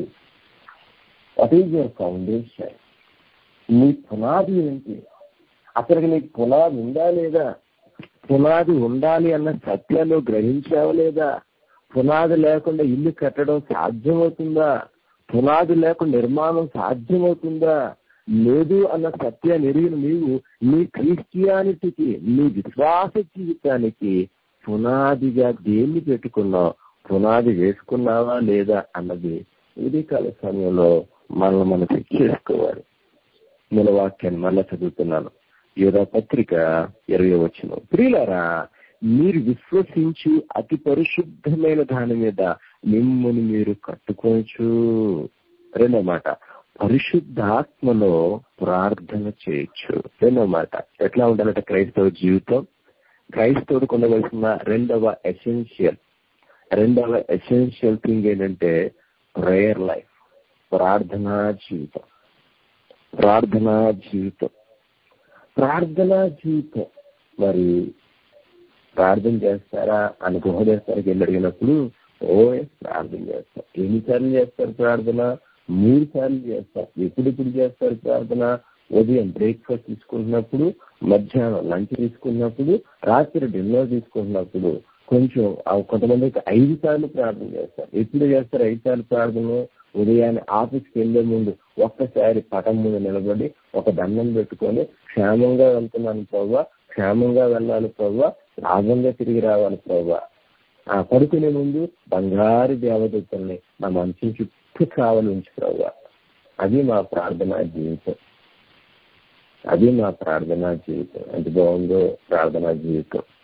What is your foundation? నీ పునాది ఏంటి? అసలు నీకు పునాది ఉందా లేదా? పునాది ఉండాలి అన్న సత్యాన్ని గ్రహించావా లేదా? పునాది లేకుండా ఇల్లు కట్టడం సాధ్యమవుతుందా? పునాది లేకుండా నిర్మాణం సాధ్యమవుతుందా? లేదు అన్న సత్యాన్ని ఎరిగిన నీవు నీ క్రిస్టియానిటీకి, నీ విశ్వాస జీవితానికి పునాదిగా దేన్ని పెట్టుకున్నావు? పునాది వేసుకున్నావా లేదా అన్నది ఉదయకాల సమయంలో మనల్ని మనం చెక్ చేసుకోవాలి. మన వాక్యాన్ని మళ్ళా చదువుతున్నాను. యోధా పత్రిక ఇరవై వచనం, ప్రియులారా, మీరు విశ్వసించు అతి పరిశుద్ధమైన దాని మీద మిమ్మల్ని మీరు కట్టుకోవచ్చు. రెండో మాట, పరిశుద్ధాత్మలో ప్రార్థన చేయొచ్చు. రెండో మాట, ఎట్లా ఉండాలంటే క్రైస్తవ జీవితం, క్రైస్తవుడికి ఉండవలసిన రెండవ ఎసెన్షియల్ రెండవ ఎసెన్షియల్ థింగ్ ఏంటంటే ప్రేయర్ లైఫ్, ప్రార్థనా జీవితం. ప్రార్థనా జీవితం ప్రార్థనా జీవితం మరి ప్రార్థన చేస్తారా అని గృహదేశానికి వెళ్ళి అడిగినప్పుడు ఓ ప్రార్థన చేస్తారు. ఎన్నిసార్లు చేస్తారు ప్రార్థన? మూడు సార్లు చేస్తారు. ఎప్పుడెప్పుడు చేస్తారు ప్రార్థన? ఉదయం బ్రేక్ఫాస్ట్ తీసుకుంటున్నప్పుడు, మధ్యాహ్నం లంచ్ తీసుకున్నప్పుడు, రాత్రి డిన్నర్ తీసుకుంటున్నప్పుడు. కొంచెం కొంతమందికి ఐదు సార్లు ప్రార్థన చేస్తారు. ఎప్పుడు చేస్తారు ఐదు సార్లు ప్రార్థన? ఉదయాన్నే ఆఫీస్కి వెళ్లే ముందు ఒక్కసారి పటం ముందు నిలబడి ఒక దండం పెట్టుకొని, క్షేమంగా వెళ్తున్నాను ప్రభువా, క్షేమంగా వెళ్ళాలి ప్రభువా, లాభంగా తిరిగి రావాలి ప్రభువా. ఆ పడుకునే ముందు బంగారు దేవదూతల్ని నా మంచం చుట్టూ కావాలి ఉంచు ప్రభువా. అది మా ప్రార్థనా జీవితం. అది మా ప్రార్థనా జీవితం. ఎంత బాగుందో ప్రార్థనా జీవితం.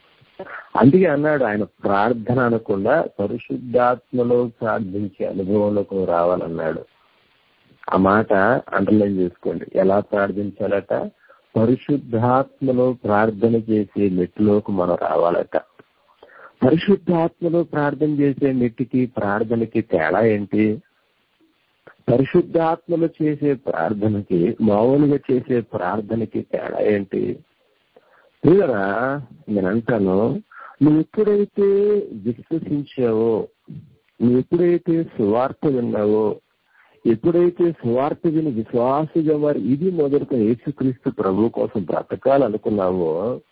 అందుకే అన్నాడు, ఆయన ప్రార్థన అనకుండా పరిశుద్ధాత్మలో ప్రార్థించే అనుభవంలోకి నువ్వు రావాలన్నాడు. ఆ మాట అండర్లైన్ చేసుకోండి. ఎలా ప్రార్థించాలట? పరిశుద్ధాత్మలో ప్రార్థన చేసే మెట్టులోకి మనం రావాలట. పరిశుద్ధాత్మలో ప్రార్థన చేసే మెట్టికి ప్రార్థనకి తేడా ఏంటి? పరిశుద్ధాత్మలో చేసే ప్రార్థనకి మామూలుగా చేసే ప్రార్థనకి తేడా ఏంటి? ప్రియరా, నేను అంటాను, నువ్వు ఎప్పుడైతే విశ్వసించావో, నువ్వు ఎప్పుడైతే సువార్త విన్నావో, ఎప్పుడైతే సువార్త విని విశ్వాసగా మరి ఇది మొదలుకొని యేసుక్రీస్తు ప్రభు కోసం బ్రతకాలనుకున్నావో,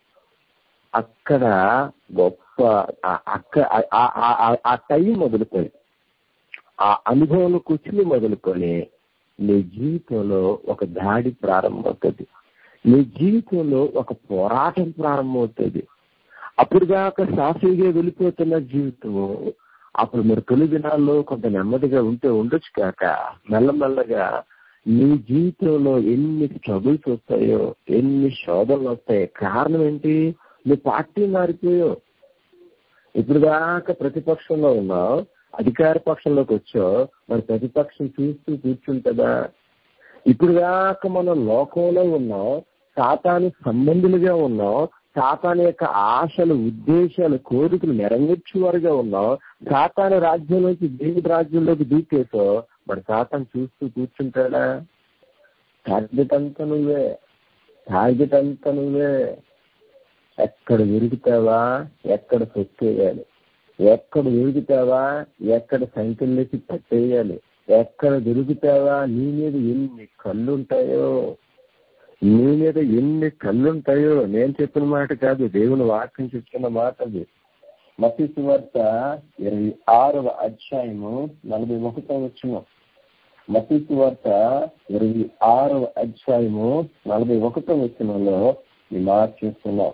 అక్కడ గొప్ప అక్కడ ఆ టైం మొదలుకొని, ఆ అనుభవంలో కూర్చుని మొదలుకొని నీ జీవితంలో ఒక దాడి ప్రారంభమవుతుంది. నీ జీవితంలో ఒక పోరాటం ప్రారంభమవుతుంది. అప్పుడు దాకా సాఫీగా వెళ్ళిపోతున్న జీవితము అప్పుడు మరి తొలి దినాల్లో కొంత నెమ్మదిగా ఉంటే ఉండొచ్చు కాక మెల్లమెల్లగా నీ జీవితంలో ఎన్ని స్ట్రగుల్స్ వస్తాయో, ఎన్ని శోధనలు వస్తాయో. కారణం ఏంటి? నువ్వు పార్టీ మారిపోయావు. ఇప్పుడు దాకా ప్రతిపక్షంలో ఉన్నావు, అధికార పక్షంలోకి వచ్చావు, మరి ప్రతిపక్షం చూస్తూ కూర్చుంటుందా? ఇప్పుడు దాకా మనం లోకంలో ఉన్నాం, సాతాను సంబంధులుగా ఉన్నాం, సాతాను యొక్క ఆశలు, ఉద్దేశాలు, కోరికలు నెరవేర్చేవారుగా ఉన్నాం. సాతాను రాజ్యంలోకి దేవుడి రాజ్యంలోకి దూకేసావు, మరి సాతాను చూస్తూ కూర్చుంటాడా? టార్గెట్ అంతా నువ్వే, టార్గెట్ అంతా నువ్వే. ఎక్కడ విరుగుతావా, ఎక్కడ సొక్కేయాలి, ఎక్కడ విరుగుతావా, ఎక్కడ సంఖ్యలేసి పట్టేయాలి, ఎక్కడ దొరుకుతావా, నీ మీద ఎన్ని కళ్ళుంటాయో, నీ మీద ఎన్ని కళ్ళుంటాయో. నేను చెప్పిన మాట కాదు, దేవుని వాక్యం చెప్తున్న మాట అది. మత్తయి సువార్త ఇరవై ఆరవ అధ్యాయము నలభై ఒకటో వచనం. మత్తయి సువార్త ఇరవై ఆరవ అధ్యాయము నలభై ఒకటో వచనంలో ఈ మాట చూస్తున్నాం.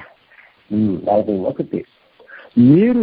నలభై ఒకటి, మీరు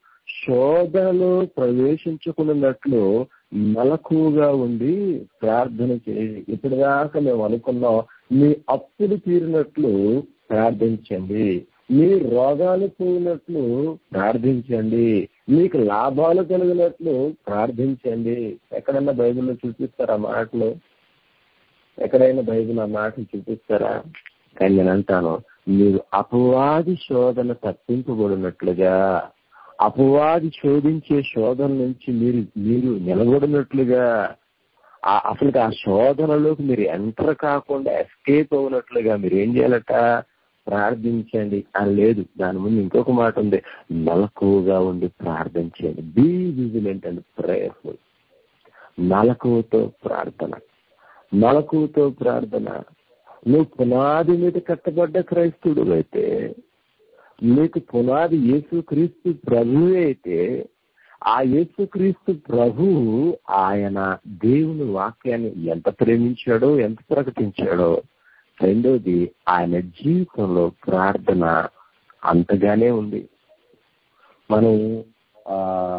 శోధనలో ప్రవేశించుకున్నట్లు మెలకువగా ఉండి ప్రార్థన చేయండి. ఇప్పటిదాకా మేము అనుకున్నాం, మీ అప్పులు తీరినట్లు ప్రార్థించండి, మీ రోగాలు పోయినట్లు ప్రార్థించండి, మీకు లాభాలు కలిగినట్లు ప్రార్థించండి. ఎక్కడన్నా బైబిల్లో చూపిస్తారా మాటలు? ఎక్కడైనా బైబిల్ ఆ మాటలు చూపిస్తారా? కానీ నేను అంటాను, మీరు అపవాది శోధన తప్పింపబడినట్లుగా, అపవాది శోధించే శోధన నుంచి మీరు మీరు నిలబడినట్లుగా, అసలు ఆ శోధనలోకి మీరు ఎంటర్ కాకుండా ఎస్కేప్ అవునట్లుగా మీరు ఏం చేయాలట? ప్రార్థించండి అని లేదు. దాని ముందు ఇంకొక మాట ఉంది, మెలకువగా ఉండి ప్రార్థించండి. Be vigilant and prayerful. మెలకువతో ప్రార్థన, మెలకువతో ప్రార్థన. నువ్వు పునాది మీద కట్టబడ్డ క్రైస్తవుడు అయితే, నీకు పునాది యేసుక్రీస్తు ప్రభువే అయితే, ఆ యేసుక్రీస్తు ప్రభువు ఆయన దేవుని వాక్యాన్ని ఎంత ప్రేమించాడో, ఎంత ప్రకటించాడో. రెండోది, ఆయన జీవితంలో ప్రార్థన అంతగానే ఉంది. మనం ఆ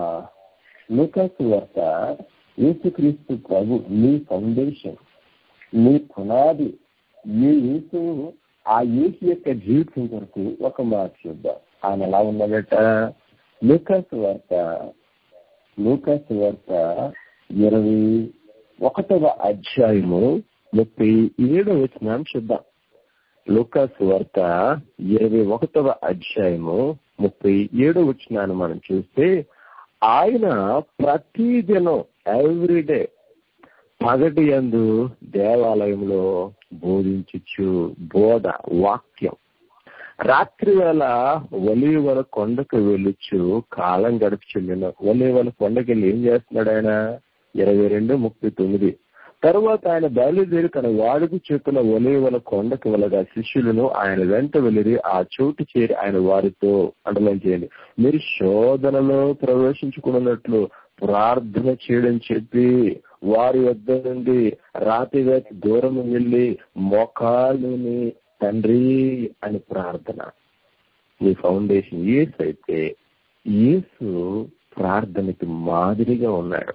లూకాసు సువార్త, యేసుక్రీస్తు ప్రభు నీ ఫౌండేషన్, నీ పునాది, నీ యేసు, ఆ యేసు యొక్క జీవితం వరకు ఒక మాట చూద్దాం. ఆయన ఎలా ఉన్నాడట? లూకాసు సువార్త లూకాసు సువార్త ఇరవై ఒకటవ అధ్యాయము ముప్పై ఏడవ వచనాన్ని చూద్దాం. లూకాసు సువార్త ఇరవై ఒకటవ అధ్యాయము ముప్పై ఏడవ వచనాన్ని మనం చూస్తే, ఆయన ప్రతిదినం ఎవ్రీడే పగటి యందు దేవాలయంలో బోధించుచు, బోధ వాక్యం, రాత్రి వేళ ఒలీవల కొండకు వెళ్ళొచ్చు కాలం గడుపుచుండెను. ఒలీవల కొండకి వెళ్ళి ఏం చేస్తున్నాడు ఆయన? ఇరవై రెండు ముప్పై తొమ్మిది తర్వాత ఆయన బయలుదేరి తన వాడుకు చెప్పున ఒలీవల కొండకు వెళ్ళగా శిష్యులను ఆయన వెంట వెళ్ళి ఆ చోటు చేరి ఆయన వారితో, అండర్లైన్ చేయండి, మీరు శోధనలో ప్రవేశించుకున్నట్లు ప్రార్థన చేయడం చెప్పి వారి వద్ద నుండి రాత్రి వేళ దూరం వెళ్ళి మోకాళ్ళుని తండ్రి అని ప్రార్థన. నీ ఫౌండేషన్ యేసు అయితే, యేసు ప్రార్థనకి మాదిరిగా ఉన్నాడు.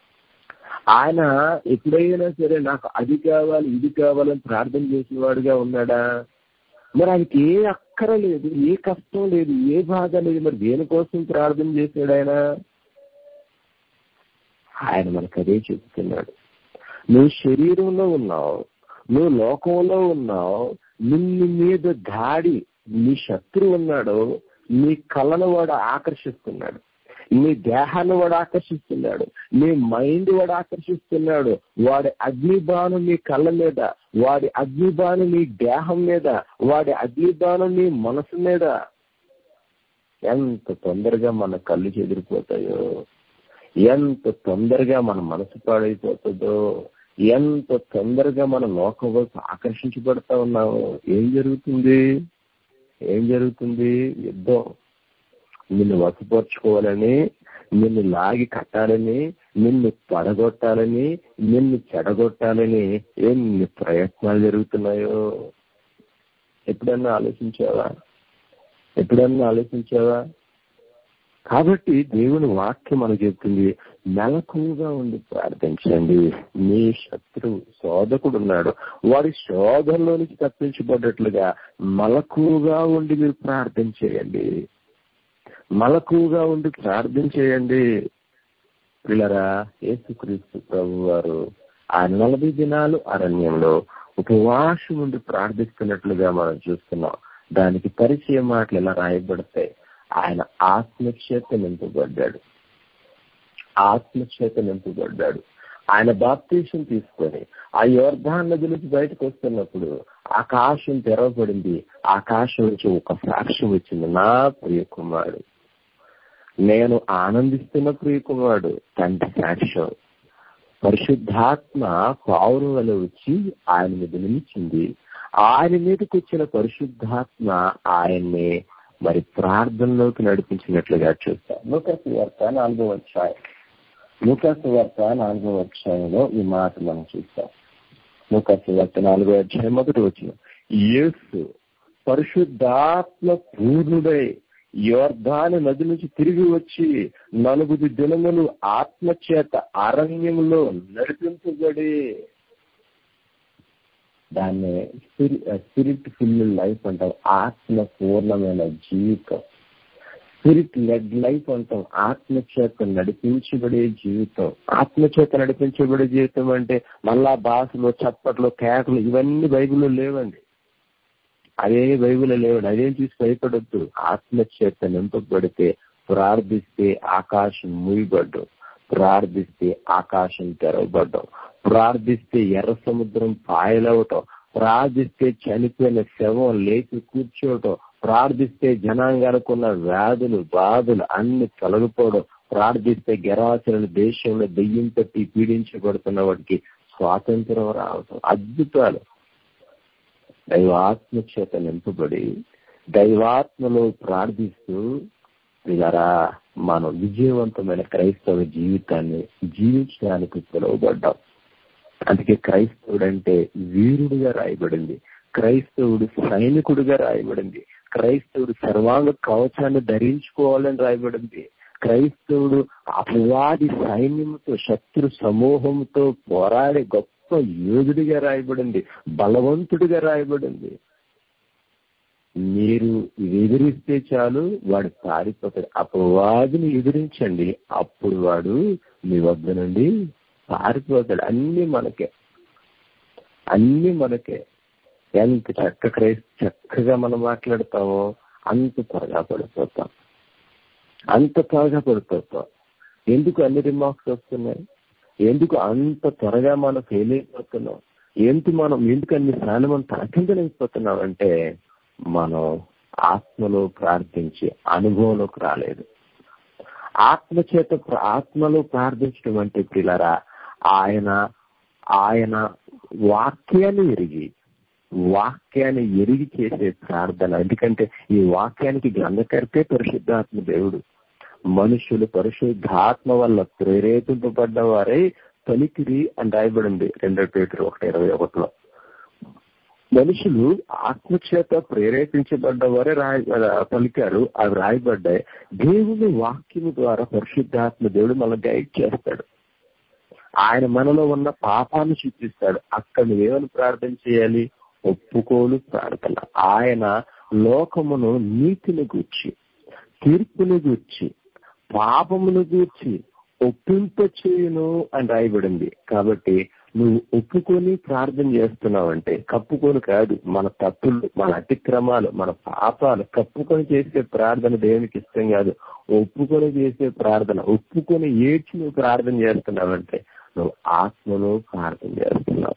ఆయన ఎప్పుడైనా సరే నాకు అది కావాలి ఇది కావాలని ప్రార్థన చేసిన వాడుగా ఉన్నాడా? మరి ఆయనకి ఏ అక్కర లేదు, ఏ కష్టం లేదు, ఏ బాధ లేదు. మరి దేనికోసం ప్రార్థన చేశాడు ఆయన? ఆయన మనకు అదే చెప్తున్నాడు. నువ్వు శరీరంలో ఉన్నావు, నువ్వు లోకంలో ఉన్నావు, నిన్ను మీద దాడి నీ శత్రువు ఉన్నాడు, నీ కళ్ళను వాడు ఆకర్షిస్తున్నాడు, నీ దేహాన్ని వాడు ఆకర్షిస్తున్నాడు, నీ మైండ్ వాడు ఆకర్షిస్తున్నాడు. వాడి అగ్నిబాణం నీ కళ్ళ మీద, వాడి అగ్నిబాణం నీ దేహం మీద, వాడి అగ్నిబాణం నీ మనసు మీద. ఎంత తొందరగా మన కళ్ళు చెదిరిపోతాయో, ఎంత తొందరగా మన మనసు పాడైపోతుందో, ఎంత తొందరగా మన లోకం వైపు ఆకర్షించబడతా ఉన్నాము. ఏం జరుగుతుంది? ఏం జరుగుతుంది? యుద్ధం. నిన్ను వశపరుచుకోవాలని, నిన్ను లాగి కట్టాలని, నిన్ను పడగొట్టాలని, నిన్ను చెడగొట్టాలని ఎన్ని ప్రయత్నాలు జరుగుతున్నాయో ఎప్పుడన్నా ఆలోచించావా? ఎప్పుడన్నా ఆలోచించావా? కాబట్టి దేవుని వాక్యం మనకు చెప్తుంది, మెలకువగా ఉండి ప్రార్థించండి. నీ శత్రువు శోధకుడు ఉన్నాడు, వాడి శోధంలో నుంచి తప్పించబడ్డట్లుగా మెలకువగా ఉండి మీరు ప్రార్థన చేయండి. మెలకువగా ఉండి ప్రార్థన చేయండి. పిల్లరా, యేసుక్రీస్తు ప్రభు వారు ఆ నలభై దినాలు అరణ్యంలో ఉపవాసం ఉండి ప్రార్థిస్తున్నట్లుగా మనం చూస్తున్నాం. దానికి పరిచయ మాటలు ఎలా రాయబడతాయి? ఆయన ఆత్మచేత నింపబడ్డాడు, ఆత్మచేత నింపబడ్డాడు. ఆయన బాప్తీసం తీసుకొని ఆ యోర్దాను నది నుంచి బయటకు వస్తున్నప్పుడు ఆకాశం తెరవబడింది. ఆకాశం నుంచి ఒక సాక్ష్యం వచ్చింది, నా ప్రియ కుమారుడు, నేను ఆనందిస్తున్న ప్రియ కుమారుడు. తండ్రి సాక్ష్యం. పరిశుద్ధాత్మ పావురం వల్ల వచ్చి ఆయన మీద నిలిచింది. ఆయన మీదకి వచ్చిన పరిశుద్ధాత్మ ఆయన్ని మరి ప్రార్థనలోకి నడిపించినట్లుగా చూస్తాం. లూకాసు వార్త నాలుగో అధ్యాయం లూకాసు వార్త నాలుగో అధ్యాయంలో ఈ మాట మనం చూస్తాం. లూకాసు వార్త నాలుగో అధ్యాయం మొదటి వచనం, యేసు పరిశుద్ధాత్మ పూర్ణుడై యోర్దాను నది నుంచి తిరిగి వచ్చి నలుగురు దినములు ఆత్మచేత అరణ్యంలో నడిపించబడి, దాన్ని స్పిరిట్ ఫిల్ లైఫ్ అంటాం. ఆత్మ పూర్ణమైన జీవితం, స్పిరిట్ లెడ్ లైఫ్ అంటాం. ఆత్మచేత నడిపించబడే జీవితం. ఆత్మచేత నడిపించబడే జీవితం అంటే మళ్ళా భాషలు, చప్పట్లు, కేకలు ఇవన్నీ బైబిల్లో లేవండి. అదే బైబిల్లో లేవండి. అదేం చూసి భయపడొద్దు. ఆత్మచేత నింపబడితే ప్రార్థిస్తే ఆకాశం మూయబడ్డం, ప్రార్థిస్తే ఆకాశం తెరవబడ్డం, ప్రార్థిస్తే ఎర్ర సముద్రం పాయలవటం, ప్రార్థిస్తే చనిపోయిన శవం లేచి కూర్చోవటం, ప్రార్థిస్తే జనాంగానుకున్న వ్యాధులు బాధలు అన్ని తొలగిపోవడం, ప్రార్థిస్తే గెరాసిన దేశంలో దెయ్యం పెట్టి పీడించబడుతున్న వాటికి స్వాతంత్రం రావటం. అద్భుతాలు. దైవాత్మ చేత నింపబడి దైవాత్మలో ప్రార్థిస్తూ ఇలా మనం విజయవంతమైన క్రైస్తవ జీవితాన్ని జీవించడానికి పిలువబడ్డాం. అందుకే క్రైస్తవుడు అంటే వీరుడిగా రాయబడింది, క్రైస్తవుడు సైనికుడిగా రాయబడింది, క్రైస్తవుడు సర్వాంగ కవచాన్ని ధరించుకోవాలని రాయబడింది, క్రైస్తవుడు అపవాది సైన్యంతో శత్రు సమూహంతో పోరాడే గొప్ప యోధుడిగా రాయబడింది, బలవంతుడిగా రాయబడింది. మీరు ఎదిరిస్తే చాలు వాడు పారిపోతాడు. అపవాదిని ఎదిరించండి, అప్పుడు వాడు మీ వద్ద నుండి పారిపోతాడు. అన్ని మనకే, అన్ని మనకే. ఎంత చక్క క్రైస్త చక్కగా మనం మాట్లాడతామో అంత త్వరగా పడిపోతాం, అంత త్వరగా పడిపోతాం. ఎందుకు అన్ని రిమార్క్స్ వస్తున్నాయి? ఎందుకు అంత త్వరగా మనం ఫెయిల్ అయిపోతున్నాం? ఎందుకు మనం ఎందుకు అన్ని సార్లు మనం తలకిందలైపోతున్నాం అంటే మనం ఆత్మలో ప్రార్థించే అనుభవంలోకి రాలేదు. ఆత్మ చేత ఆత్మలో ప్రార్థించడం అంటే పిల్లరా, ఆయన ఆయన వాక్యాన్ని ఎరిగి వాక్యాన్ని ఎరిగి చేసే ప్రార్థన. ఎందుకంటే ఈ వాక్యానికి గ్రంథకర్తే పరిశుద్ధాత్మ దేవుడు. మనుషులు పరిశుద్ధాత్మ వల్ల ప్రేరేపింపబడ్డ వారై పలికిరి అని రాయబడింది రెండో పేతురు ఒకటి ఇరవై ఒకటిలో. మనుషులు ఆత్మచేత ప్రేరేపించబడ్డ వారే రాయ పలికారు, అవి రాయబడ్డాయి. దేవుని వాక్యము ద్వారా పరిశుద్ధాత్మ దేవుడు మనల్ని గైడ్ చేస్తాడు. ఆయన మనలో ఉన్న పాపాన్ని చూపిస్తాడు. అక్కడ నువ్వేమని ప్రార్థన చేయాలి? ఒప్పుకోలు ప్రార్థన. ఆయన లోకమును నీతిని గూర్చి, తీర్పుని గూర్చి, పాపమును గూర్చి ఒప్పింప చేయును అని రాయబడింది. కాబట్టి నువ్వు ఒప్పుకొని ప్రార్థన చేస్తున్నావంటే, కప్పుకొని కాదు, మన తప్పులు, మన అతిక్రమాలు, మన పాపాలు కప్పుకొని చేసే ప్రార్థన దేవునికి ఇష్టం కాదు. ఒప్పుకొని చేసే ప్రార్థన, ఒప్పుకొని ఏడ్చి నువ్వు ప్రార్థన చేస్తున్నావంటే నువ్వు ఆత్మలో ప్రార్థన చేస్తున్నావు.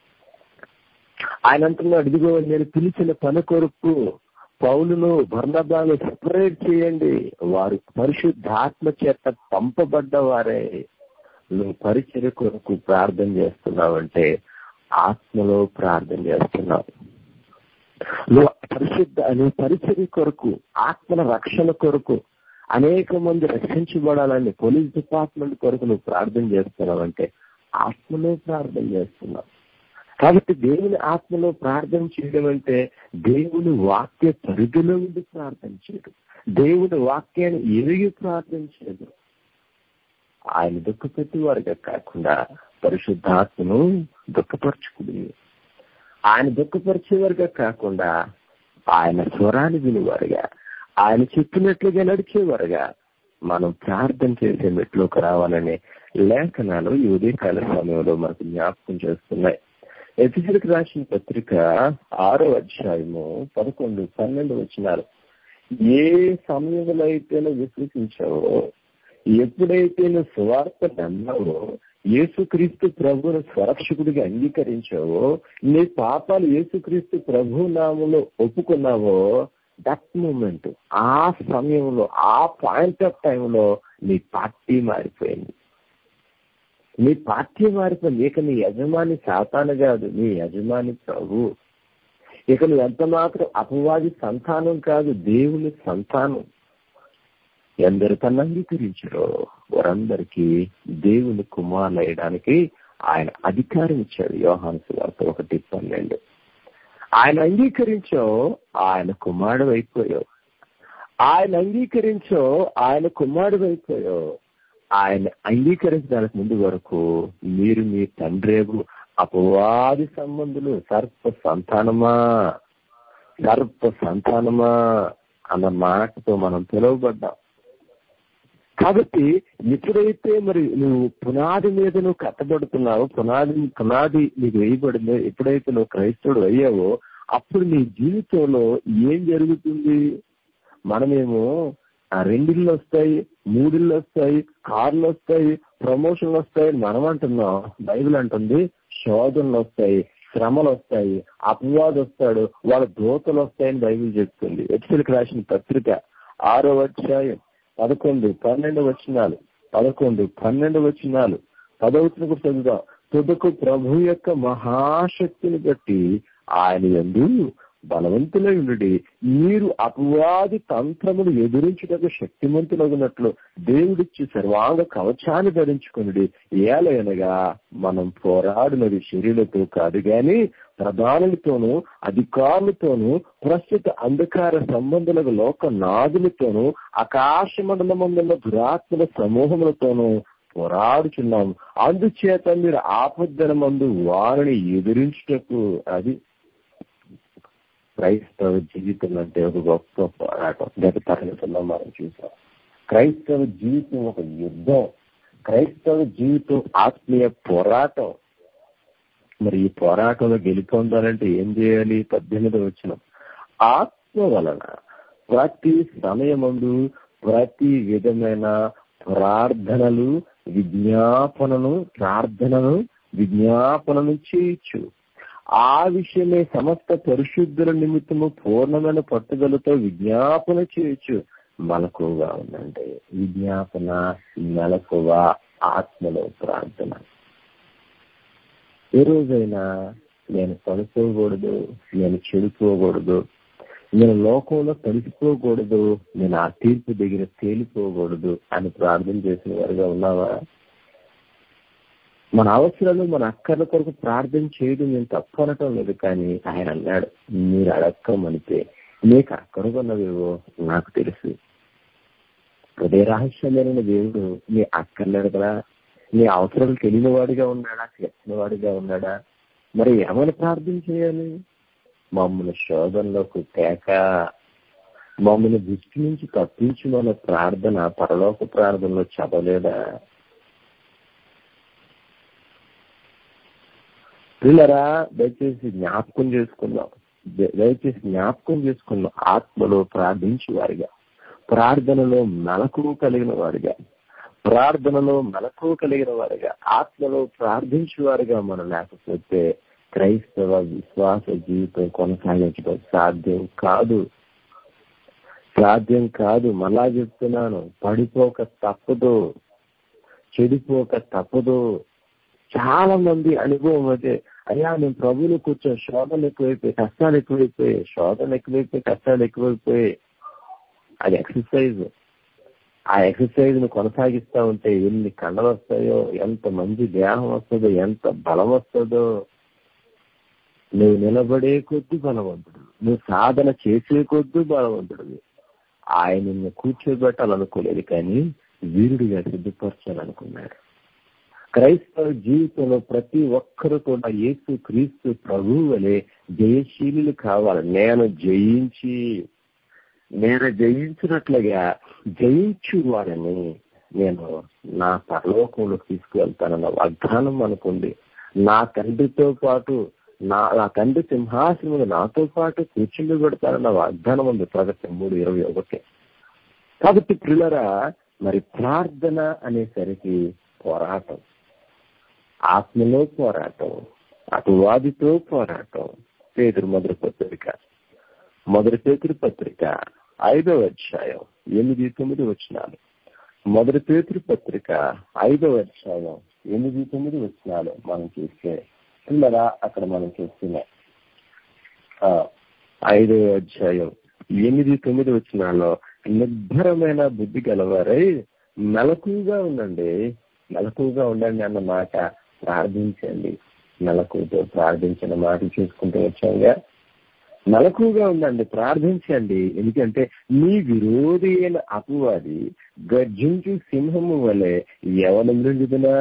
ఆయన అంటున్నాడు, ఇదిగో నేను పిలిచిన పని కొరకు పౌలును బర్నబాను సెపరేట్ చేయండి, వారు పరిశుద్ధాత్మ చేత పంపబడ్డవారే. నువ్వు పరిచర్య కొరకు ప్రార్థన చేస్తున్నావంటే ఆత్మలో ప్రార్థన చేస్తున్నావు. నువ్వు పరిశుద్ధ నువ్వు పరిచర్య కొరకు, ఆత్మల రక్షణ కొరకు, అనేక మంది రక్షించబడాలని పోలీస్ డిపార్ట్మెంట్ కొరకు నువ్వు ప్రార్థన చేస్తున్నావంటే ఆత్మలో ప్రార్థన చేస్తున్నావు. కాబట్టి దేవుని ఆత్మలో ప్రార్థన చేయడం అంటే దేవుని వాక్య పరిధిలో ఉండి ప్రార్థన చేయడం, దేవుని వాక్యాన్ని ఎరిగి ప్రార్థన చేయడం. ఆయన దుఃఖపెట్టి వారిగా కాకుండా పరిశుద్ధాత్మను దుఃఖపరచుకుని, ఆయన దుఃఖపరిచేవారుగా కాకుండా ఆయన స్వరాన్ని వినివారుగా, ఆయన చెప్పినట్లుగా నడిచేవారుగా మనం ప్రార్థన చేసే మెట్లోకి రావాలనే లేఖనాలు ఈ ఉదయకాల సమయంలో మనకు జ్ఞాపకం చేస్తున్నాయి. ఎఫెసీయులకు రాసిన పత్రిక ఆరో అధ్యాయము పదకొండు పన్నెండు వచనాలు. ఏ సమయంలో అయితే నువ్వు విశ్వసించావో, ఎప్పుడైతే నువ్వు సువార్త నమ్మావో, యేసుక్రీస్తు ప్రభువును స్వరక్షకుడిగా అంగీకరించావో, నీ పాపాలు యేసుక్రీస్తు ప్రభు నామంలో ఒప్పుకున్నావో, దట్ మూమెంట్, ఆ సమయంలో, ఆ పాయింట్ ఆఫ్ టైంలో నీ పార్టీ మారిపోయింది. నీ పార్టీ మారిపోయింది. ఇక నీ యజమాని సాతాను కాదు, నీ యజమాని ప్రభు. ఇక నువ్వు ఎంత మాత్రం అపవాది సంతానం కాదు, దేవుని సంతానం. ఎందరు తను అంగీకరించారో వారందరికీ దేవుని కుమారులు అయ్యడానికి ఆయన అధికారం ఇచ్చాడు. యోహాను సువార్త ఒకటి పన్నెండు. ఆయన అంగీకరించో ఆయన కుమారుడు అయిపోయావు. ఆయన అంగీకరించో ఆయన కుమారుడు అయిపోయావు. ఆయన అంగీకరించడానికి ముందు వరకు మీరు మీ తండ్రేగు అపవాది సంబంధులు, సర్ప సంతానమా సర్ప సంతానమా అన్న మాటతో మనం పిలువబడ్డాం. కాబట్టి ఎప్పుడైతే మరి నువ్వు పునాది మీద నువ్వు కట్టబడుతున్నావో, పునాది పునాది నీకు వేయబడిందో, ఎప్పుడైతే నువ్వు క్రైస్తవుడు అయ్యావో అప్పుడు నీ జీవితంలో ఏం జరుగుతుంది? మనమేమో ఆ రెండిళ్ళు వస్తాయి, మూడిళ్ళు వస్తాయి, కార్లు వస్తాయి, ప్రమోషన్లు వస్తాయి మనం అంటున్నాం. బైబిల్ అంటుంది శోధనలు వస్తాయి, శ్రమలు వస్తాయి, అపవాది వస్తాడు, వాళ్ళ దూతలు వస్తాయని బైబిల్ చెప్తుంది. ఎఫెసీయులకు రాసిన పత్రిక ఆరో అధ్యాయం పదకొండు పన్నెండు వచనాలు పదకొండు పన్నెండు వచనాలు పదవచనం కూడా చదువుదాం. తుదకు ప్రభు యొక్క మహాశక్తిని బట్టి ఆయన యందు బలవంతులై ఉండి మీరు అపవాది తంత్రములు ఎదురించుటకు శక్తిమంతులగునట్లు దేవుడిచ్చి సర్వాంగ కవచాన్ని ధరించుకుని, ఏలయనగా మనం పోరాడినది శరీరతో కాదు గాని ప్రధానులతోనూ అధికారులతోనూ ప్రస్తుత అంధకార సంబంధులకు లోక నాదులతోనూ ఆకాశ మండలమందున్న దురాత్మల సమూహములతోనూ పోరాడుచున్నాం. అందుచేత మీరు ఆపద్దనమందు వారిని ఎదిరించుటకు. అది క్రైస్తవ జీవితం అంటే ఒక గొప్ప పోరాటం. గత తరగతుల్లో మనం చూసాం. క్రైస్తవ జీవితం ఒక యుద్ధం, క్రైస్తవ జీవితం ఆత్మీయ పోరాటం. మరి ఈ పోరాటంలో గెలుపొందాలంటే ఏం చేయాలి? పద్దెనిమిది వచనం, ఆత్మ వలన ప్రతి సమయమందు ప్రతి విధమైన ప్రార్థనలు విజ్ఞాపనను ప్రార్థనను విజ్ఞాపనను చేయొచ్చు. ఆ విషయమే సమస్త పరిశుద్ధుల నిమిత్తము పూర్ణమైన పట్టుదలతో విజ్ఞాపన చేయొచ్చు. మెలకువగా ఉందండి. విజ్ఞాపన, మెలకువ, ఆత్మలో ప్రార్థన. ఏ రోజైనా నేను పడుకోకూడదు, నేను చెడిపోకూడదు, నేను లోకంలో కలిసిపోకూడదు, నేను ఆ తీర్పు దగ్గర తేలిపోకూడదు అని ప్రార్థన చేసిన వారుగా ఉన్నావా? మన అవసరాలు, మన అక్కర్ల కొరకు ప్రార్థన చేయడం నేను తప్పు అనటం లేదు. కానీ ఆయన అన్నాడు, మీరు అడక్కమనితే నీకు అక్కరకున్నవేవో నాకు తెలుసు. హృదయ రహస్యమైన దేవుడు నీ అక్కర్లేదు కదా, నీ అవసరాలు తెలియని వాడిగా ఉన్నాడా, తెలిసిన వాడిగా ఉన్నాడా? మరి ఏమని ప్రార్థన చేయాలి? మమ్మల్ని శోధనలోకి తేక మమ్మల్ని దృష్టి నుంచి తప్పించమన్న ప్రార్థన పరలోక ప్రార్థనలో చదవలేదా? పిల్లరా దయచేసి జ్ఞాపకం చేసుకుందాం, దయచేసి జ్ఞాపకం చేసుకుందాం. ఆత్మలో ప్రార్థించే వారిగా, ప్రార్థనలో మెలకువ కలిగిన వారిగా, ప్రార్థనలో మెలకువ కలిగిన వారిగా, ఆత్మలో ప్రార్థించే వారిగా మనం లేకపోతే క్రైస్తవ విశ్వాస జీవితం కొనసాగించడం సాధ్యం కాదు, సాధ్యం కాదు. మళ్ళా చెప్తున్నాను, పడిపోక తప్పదు, చెడిపోక తప్పదు. చాలా మంది అనుభవం అయితే, అయ్యా నేను ప్రభువులు కూర్చొని శోధనలు ఎక్కువైపోయి కష్టాలు ఎక్కువైపోయాయి, శోధనలు ఎక్కువైపోయి కష్టాలు ఎక్కువైపోయాయి. అది ఎక్సర్సైజ్. ఆ ఎక్సర్సైజ్ ను కొనసాగిస్తా ఉంటే ఎన్ని కండలు వస్తాయో, ఎంత మంచి దేహం వస్తుందో, ఎంత బలం వస్తుందో. నువ్వు నిలబడే కొద్ది బలవంతుడు, నువ్వు సాధన చేసే కొద్ది బలవంతుడు. ఆయన నిన్ను కూర్చోబెట్టాలనుకోలేదు, కానీ వీరుడిగా సిద్ధపరచాలనుకున్నాడు. క్రైస్తవ జీవితంలో ప్రతి ఒక్కరు కూడా యేసు క్రీస్తు ప్రభువు వలె జయశీలులు కావాలి. నేను జయించి నేను జయించినట్లుగా జయించు వారిని నేను నా పరలోకంలో తీసుకువెళ్తానన్న వాగ్దానం అనుకుంది. నా తండ్రితో పాటు నా నా తండ్రి సింహాసనం నాతో పాటు కూర్చుండి పెడతానన్న వాగ్దానం ఉంది, ప్రకటన మూడు ఇరవై ఒకటి. కాబట్టి పిల్లరా, మరి ప్రార్థన అనేసరికి పోరాటం, ఆత్మలో పోరాటం, అటువాదితో పోరాటం. పేతురు మొదటి పత్రిక మొదటి పేతురు పత్రిక ఐదవ అధ్యాయం ఎనిమిది తొమ్మిది వచనాలు. మొదటి పేతురు పత్రిక ఐదవ అధ్యాయం ఎనిమిది తొమ్మిది వచనాలు మనం చూస్తే పిల్లరా, అక్కడ మనం చూస్తున్నాం ఐదవ అధ్యాయం ఎనిమిది తొమ్మిది వచనాల్లో, నిర్భరమైన బుద్ధి గలవారై మెలకుగా ఉండండి, మెలకుగా ఉండండి అన్న మాట. ప్రార్థించండి, మెలకుతో ప్రార్థించిన మాట చూసుకుంటూ వచ్చాంగా. మెలకుగా ఉండండి, ప్రార్థించండి. ఎందుకంటే మీ విరోధి అయిన అపవాది గర్జించు సింహము వలె ఎవరు మృంగుదునా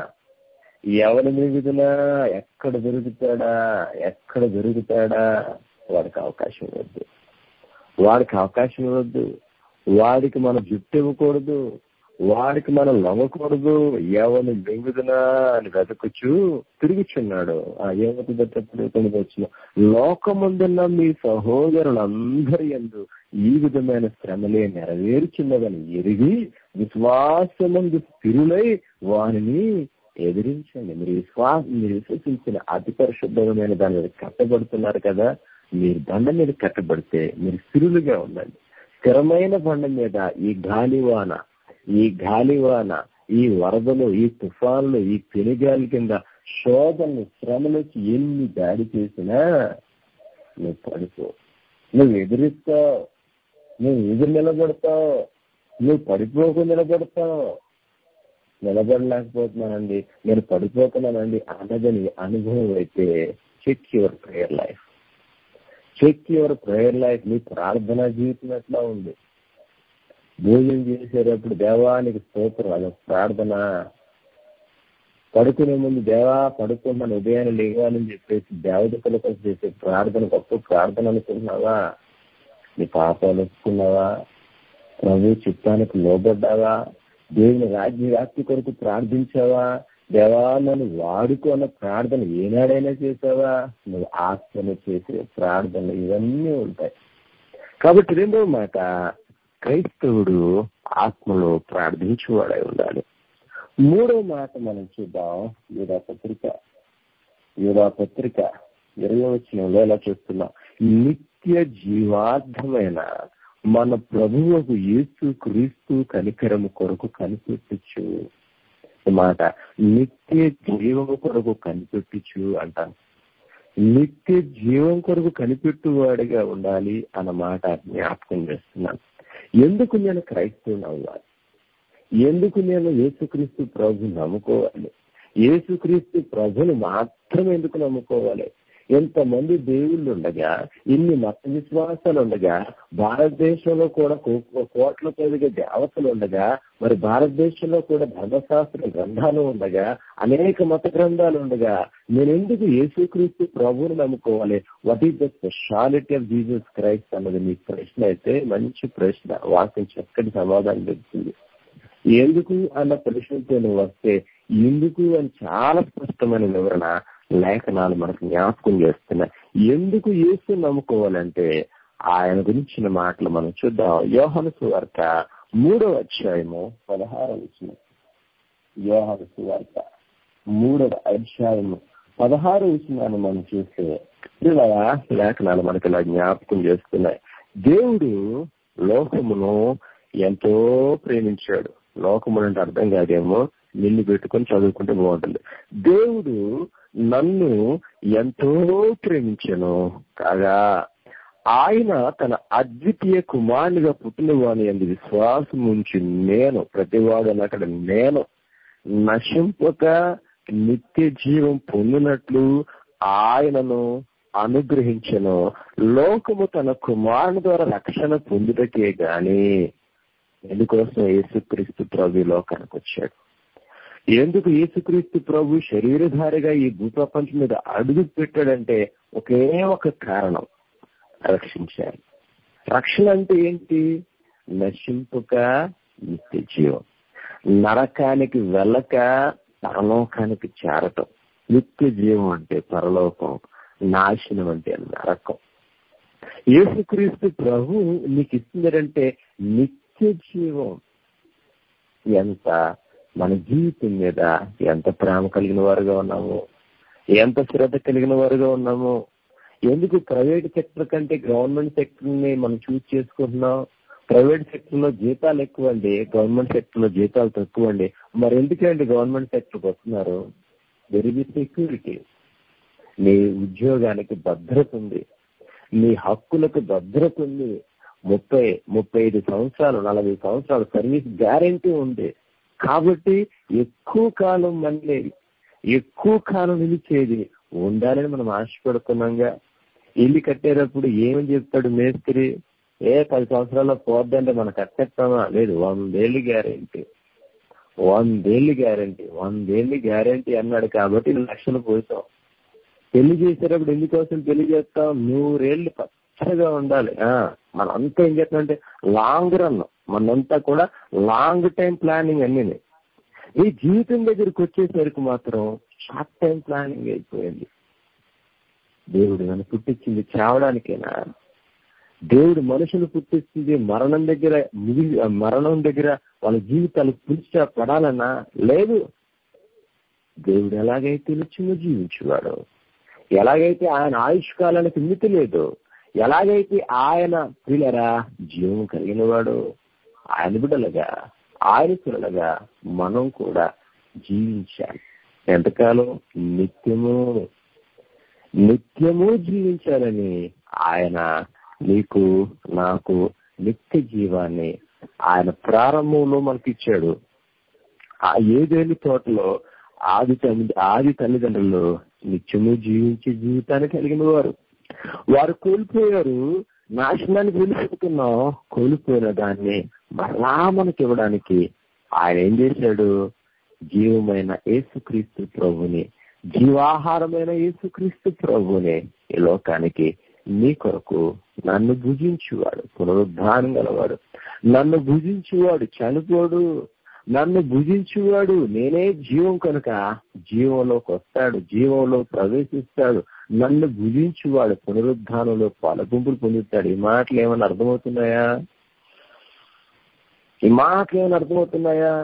ఎవరు మృంగుదునా ఎక్కడ దొరుకుతాడా ఎక్కడ దొరుకుతాడా వాడికి అవకాశం ఇవ్వద్దు, వాడికి అవకాశం ఇవ్వద్దు. వాడికి మనం జుట్టు ఇవ్వకూడదు, వాడికి మనం లొంగకూడదు. ఎవరిని మింగుదునా అని వెతకుచు తిరుగుచున్నాడు. ఆ ఏమవుతుంది వచ్చిన లోకముందున్న మీ సహోదరులందరి యందు ఈ విధమైన శ్రమలే నెరవేర్చున్నదని ఎరిగి విశ్వాసమందు స్థిరులై వారిని ఎదిరించండి. మీరు విశ్వాస మీరు విశ్వసించిన అతి పరిశుద్ధమైన దాని మీద కట్టబడుతున్నారు కదా, మీరు బండ మీద కట్టబడితే మీరు స్థిరులుగా ఉండండి. స్థిరమైన బండ మీద ఈ గాలివాన ఈ గాలివాన ఈ వరదలు ఈ తుఫాన్లు ఈ పెనుగాలి కింద శోధనలు శ్రమలకి ఎన్ని దాడి చేసినా నువ్వు పడిపో, నువ్వు ఎదురిస్తావు, నువ్వు ఎదురు నిలబడతావు, నువ్వు పడిపోకు నిలబడతావు. నిలబడలేకపోతున్నానండి, నేను పడిపోతున్నానండి అన్నదని అనుభవం అయితే check your prayer life, check your prayer life. నీ ప్రార్థనా జీవితం ఎట్లా ఉంది? భోజనం చేసేటప్పుడు దేవానికి స్తోత్రం, అది ప్రార్థన. పడుకునే ముందు దేవా పడుకున్నాను ఉదయాన్ని లేవాలని చెప్పేసి దేవతల కోసం చేసే ప్రార్థన గొప్ప ప్రార్థన అనుకుంటున్నావా? నీ పాపాలు ఒప్పుకున్నావా? ప్రభు చిత్తానికి లోబడ్డావా? దేవుని రాజ్య వ్యాప్తి కొరకు ప్రార్థించావా? దేవా నన్ను వాడుకున్న ప్రార్థన ఏనాడైనా చేసావా? నువ్వు ఆత్మను చేసే ప్రార్థన ఇవన్నీ ఉంటాయి. కాబట్టి రెండో మాట, క్రైస్తవుడు ఆత్మలో ప్రార్థించేవాడై ఉండాలి. మూడో మాట మనం చూద్దాం. యూదా పత్రిక యూదా పత్రిక ఇరవై వచనంలో ఎలా చూస్తున్నాం, నిత్య జీవార్థమైన మన ప్రభువుకు యేసు క్రీస్తు కనికరము కొరకు కనిపెట్టుచు. మాట నిత్య జీవము కొరకు కనిపెట్టుచు అంటాను. నిత్య జీవం కొరకు కనిపెట్టువాడిగా ఉండాలి అన్నమాట జ్ఞాపకం చేస్తున్నాను. ఎందుకు నేను క్రైస్తవుని అవ్వాలి? ఎందుకు నేను యేసుక్రీస్తు ప్రభుని నమ్ముకోవాలి? యేసుక్రీస్తు ప్రభుని మాత్రం ఎందుకు నమ్ముకోవాలి? ఎంతమంది దేవుళ్ళు ఉండగా, ఇన్ని మత విశ్వాసాలు ఉండగా, భారతదేశంలో కూడా కోట్ల కొద్దిగా దేవతలు ఉండగా, మరి భారతదేశంలో కూడా ధర్మశాస్త్ర గ్రంథాలు ఉండగా, అనేక మత గ్రంథాలు ఉండగా, నేను ఎందుకు యేసుక్రీస్తు ప్రభువుని నమ్ముకోవాలి? What is the speciality of Jesus Christ అన్నది మీ ప్రశ్న అయితే మంచి ప్రశ్న. వాక్యం చక్కటి సమాధానం దొరుకుతుంది. ఎందుకు అన్న ప్రశ్నతో నువ్వు వస్తే ఎందుకు అని చాలా స్పష్టమైన వివరణ లేఖనాలు మనకు జ్ఞాపకం చేస్తున్నాయి. ఎందుకు యేసు నమ్ముకోవాలంటే ఆయన గురించిన మాటలు మనం చూద్దాం. యోహాను సువార్త మూడవ అధ్యాయము పదహారవ వచనం. యోహాను సువార్త మూడవ అధ్యాయము పదహారు వచనాన్ని మనం చూస్తే ఇలా లేఖనాలు మనకి ఇలా జ్ఞాపకం చేస్తున్నాయి. దేవుడు లోకమును ఎంతో ప్రేమించాడు. లోకమును అంటే అర్థం కాదేమో, నిన్ను పెట్టుకొని చదువుకుంటే బాగుంటుంది. దేవుడు నన్ను ఎంతో ప్రేమించెను కాగా ఆయన తన అద్వితీయ కుమారునిగా పుట్టిన వాని యందు విశ్వాసం ఉంచి నేను, ప్రతివాడు అక్కడ నేను నశింపక నిత్య జీవం పొందినట్లు ఆయనను అనుగ్రహించెను. లోకము తన కుమారుని ద్వారా రక్షణ పొందుటకే గాని. ఎందుకోసం యేసుక్రీస్తు ప్రభు లోకానికి వచ్చాడు? ఎందుకు యేసుక్రీస్తు ప్రభు శరీరధారిగా ఈ భూప్రపంచం మీద అడుగు పెట్టాడంటే ఒకే ఒక కారణం, రక్షించాలి. రక్షణ అంటే ఏంటి? నశింపుక నిత్య జీవం, నరకానికి వెళ్ళక పరలోకానికి చేరటం. నిత్య జీవం అంటే పరలోకం, నాశనం అంటే నరకం. యేసుక్రీస్తు ప్రభు నీకు ఇస్తుందంటే నిత్య జీవం. ఎంత మన జీవితం మీద ఎంత ప్రేమ కలిగిన వారుగా ఉన్నాము, ఎంత శ్రద్ధ కలిగిన వారుగా ఉన్నాము. ఎందుకు ప్రైవేట్ సెక్టర్ కంటే గవర్నమెంట్ సెక్టర్ ని మనం చూస్ చేసుకుంటున్నాం? ప్రైవేట్ సెక్టర్ లో జీతాలు ఎక్కువ అండి, గవర్నమెంట్ సెక్టర్ లో జీతాలు తక్కువ అండి. మరి ఎందుకండి గవర్నమెంట్ సెక్టర్కి వస్తున్నారు? There is security. నీ ఉద్యోగానికి భద్రత ఉంది, నీ హక్కులకు భద్రత ఉంది. ముప్పై ముప్పై ఐదు సంవత్సరాలు నలభై సంవత్సరాలు సర్వీస్ గ్యారెంటీ ఉంది. కాబట్టి ఎక్కువ కాలం మళ్ళీ ఎక్కువ కాలం నిలిచేది ఉండాలని మనం ఆశపడుతున్నాంగా. ఇల్లు కట్టేటప్పుడు ఏమని చెప్తాడు మేస్త్రి? ఏ పది సంవత్సరాల్లో పోద్దంటే మనం కట్టేస్తామా? లేదు, వందేళ్ళు గ్యారెంటీ, వందేళ్ళు గ్యారెంటీ, వందేళ్ళు గ్యారెంటీ అన్నాడు. కాబట్టి లక్షలు పోతాం. పెళ్లి చేసేటప్పుడు ఎందుకోసం పెళ్లి చేస్తాం? నూరేళ్లు పచ్చగా ఉండాలి. మనంతా ఏం చేస్తామంటే లాంగ్ రన్, మనంతా కూడా లాంగ్ టైం ప్లానింగ్ అన్ని. ఈ జీవితం దగ్గరికి వచ్చేసరికి మాత్రం షార్ట్ టైం ప్లానింగ్ అయిపోయింది. దేవుడు నన్ను పుట్టించింది చావడానికేనా? దేవుడు మనుషులు పుట్టించింది మరణం దగ్గర మిగిలి మరణం దగ్గర వాళ్ళ జీవితాలు పులిచా పడాలన్నా? లేదు. దేవుడు ఎలాగైతే నిత్యము జీవించేవాడు, ఎలాగైతే ఆయన ఆయుష్ కాలానికి మితి లేదు, ఎలాగైతే ఆయన ప్రియులరా జీవం కలిగిన వాడు, ఆయన బిడ్డలుగా ఆయన పిల్లలుగా మనం కూడా జీవించాలి. ఎంతకాలం? నిత్యము నిత్యము జీవించాలని ఆయన నీకు నాకు నిత్య జీవాన్ని ఆయన ప్రారంభంలో మనకి ఇచ్చాడు. ఆ ఏదేని తోటలో ఆది తల్లి ఆది తల్లిదండ్రులు నిత్యము జీవించే జీవితాన్ని కలిగిన వారు. వారు కోల్పోయారు, నాశనానికి వెళ్ళిపోతున్నాం. కోల్పోయిన దాన్ని మరలా మనకి ఇవ్వడానికి ఆయన ఏం చేశాడు? జీవమైన యేసుక్రీస్తు ప్రభుని, జీవాహారమైన యేసుక్రీస్తు ప్రభుని ఈ లోకానికి నీ కొరకు నన్ను భుజించువాడు పునరుద్ధానం గలవాడు. నన్ను భుజించువాడు చనిపోడు, నన్ను భుజించువాడు నేనే జీవం కనుక జీవంలోకి వస్తాడు, జీవంలో ప్రవేశిస్తాడు. నన్ను భుజించువాడు పునరుద్ధానంలో పాలగుంపులు పొందుతాడు. ఈ మాటలు ఏమైనా అర్థమవుతున్నాయా? ఈ మాటలు ఏమైనా అర్థమవుతున్నాయా?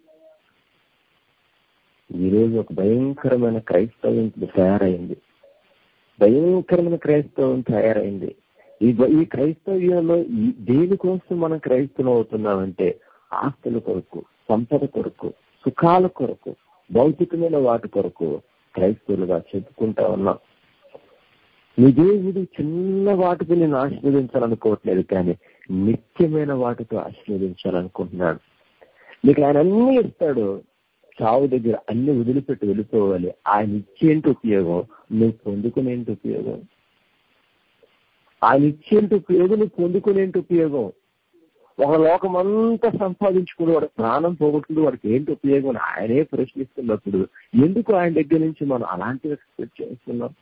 ఈరోజు ఒక భయంకరమైన క్రైస్తవం తయారైంది, భయంకరమైన క్రైస్తవం తయారైంది. ఈ ఈ క్రైస్తవ్యంలో దేనికోసం మనం క్రైస్తవం అవుతున్నామంటే ఆస్తుల కొరకు, సంపద కొరకు, సుఖాల కొరకు, భౌతికమైన వాటి కొరకు క్రైస్తవులుగా చెప్పుకుంటా ఉన్నాం. నీ దేవుడు చిన్న వాటితో నేను ఆశీర్వదించాలనుకోవట్లేదు, కానీ నిత్యమైన వాటితో ఆశీర్వదించాలనుకుంటున్నాడు. నీకు ఆయన అన్ని ఇస్తాడు, చావు దగ్గర అన్ని వదిలిపెట్టి వెళ్ళిపోవాలి. ఆయన ఇచ్చేంటి ఉపయోగం, నువ్వు పొందుకునేంటి ఉపయోగం? ఆయన ఇచ్చేంటి ఉపయోగం, నువ్వు పొందుకునేంటి ఉపయోగం? ఒక లోకమంతా సంపాదించుకుని వాడు ప్రాణం పోగొట్టుకుని వాడికి ఏంటి ఉపయోగం అని ఆయనే ప్రశ్నిస్తున్నప్పుడు ఎందుకు ఆయన దగ్గర నుంచి మనం అలాంటివి ఎక్స్పెక్ట్ చేస్తున్నాం?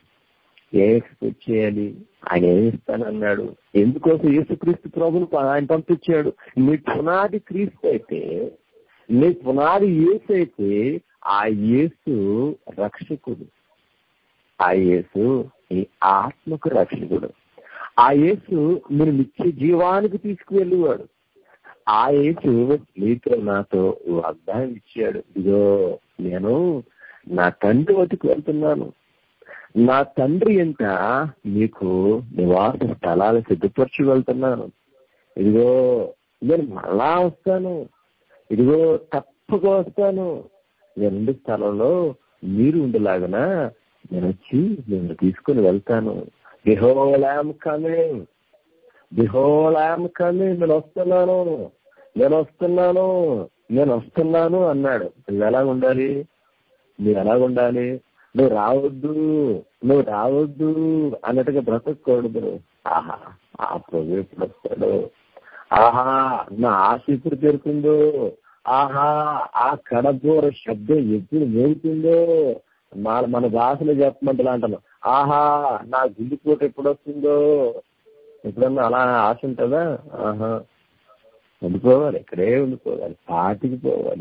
ఏ ఎక్స్పెక్ట్ చేయాలి? ఆయన ఏమి ఇస్తానన్నాడు? ఎందుకోసం యేసుక్రీస్తు ప్రభువును ఆయన పంపించాడు. నీ పునాది క్రీస్తు అయితే, నీ పునాది యేసు అయితే, ఆ యేసు రక్షకుడు, ఆ యేసు నీ ఆత్మకు రక్షకుడు, ఆ యేసు మీరు నిత్య జీవానికి తీసుకువెళ్ళేవాడు. ఆ యేసు నీతో నాతో వాగ్దానం ఇచ్చాడు, ఇదిగో నేను నా తండ్రి వద్దకు వెళ్తున్నాను, నా తండ్రి ఎంత నీకు నివాస స్థలాలు సిద్ధపరచి వెళ్తున్నాను, ఇదిగో నేను మళ్ళా వస్తాను, ఇదిగో తప్పగా వస్తాను, నేను స్థలంలో మీరు ఉండేలాగన నేను వచ్చి నిన్ను తీసుకుని వెళ్తాను. Behold, I am coming. Behold, I am coming. నేను వస్తున్నాను, నేను వస్తున్నాను, నేను వస్తున్నాను అన్నాడు. నువ్వు ఎలా ఉండాలి? నువ్వు ఎలా ఉండాలి? నువ్వు రావద్దు, నువ్వు రావద్దు అన్నట్టుగా బ్రతకూడదు. ఆహా, ఆ ప్రభు ఎప్పుడు వస్తాడు? ఆహా, నా ఆశ ఎప్పుడు తీరుతుందో? ఆహా, ఆ కడబోర శబ్దం ఎప్పుడు మోగుతుందో? మన మన భాషలో చెప్పమంటలా అంటాను, ఆహా, నా గుండెపోటు ఎప్పుడు వస్తుందో? ఎప్పుడన్నా అలా ఆశ ఉంటుందా? ఆహా, ఉండిపోవాలి, ఇక్కడే ఉండిపోవాలి, పాతికి పోవాలి,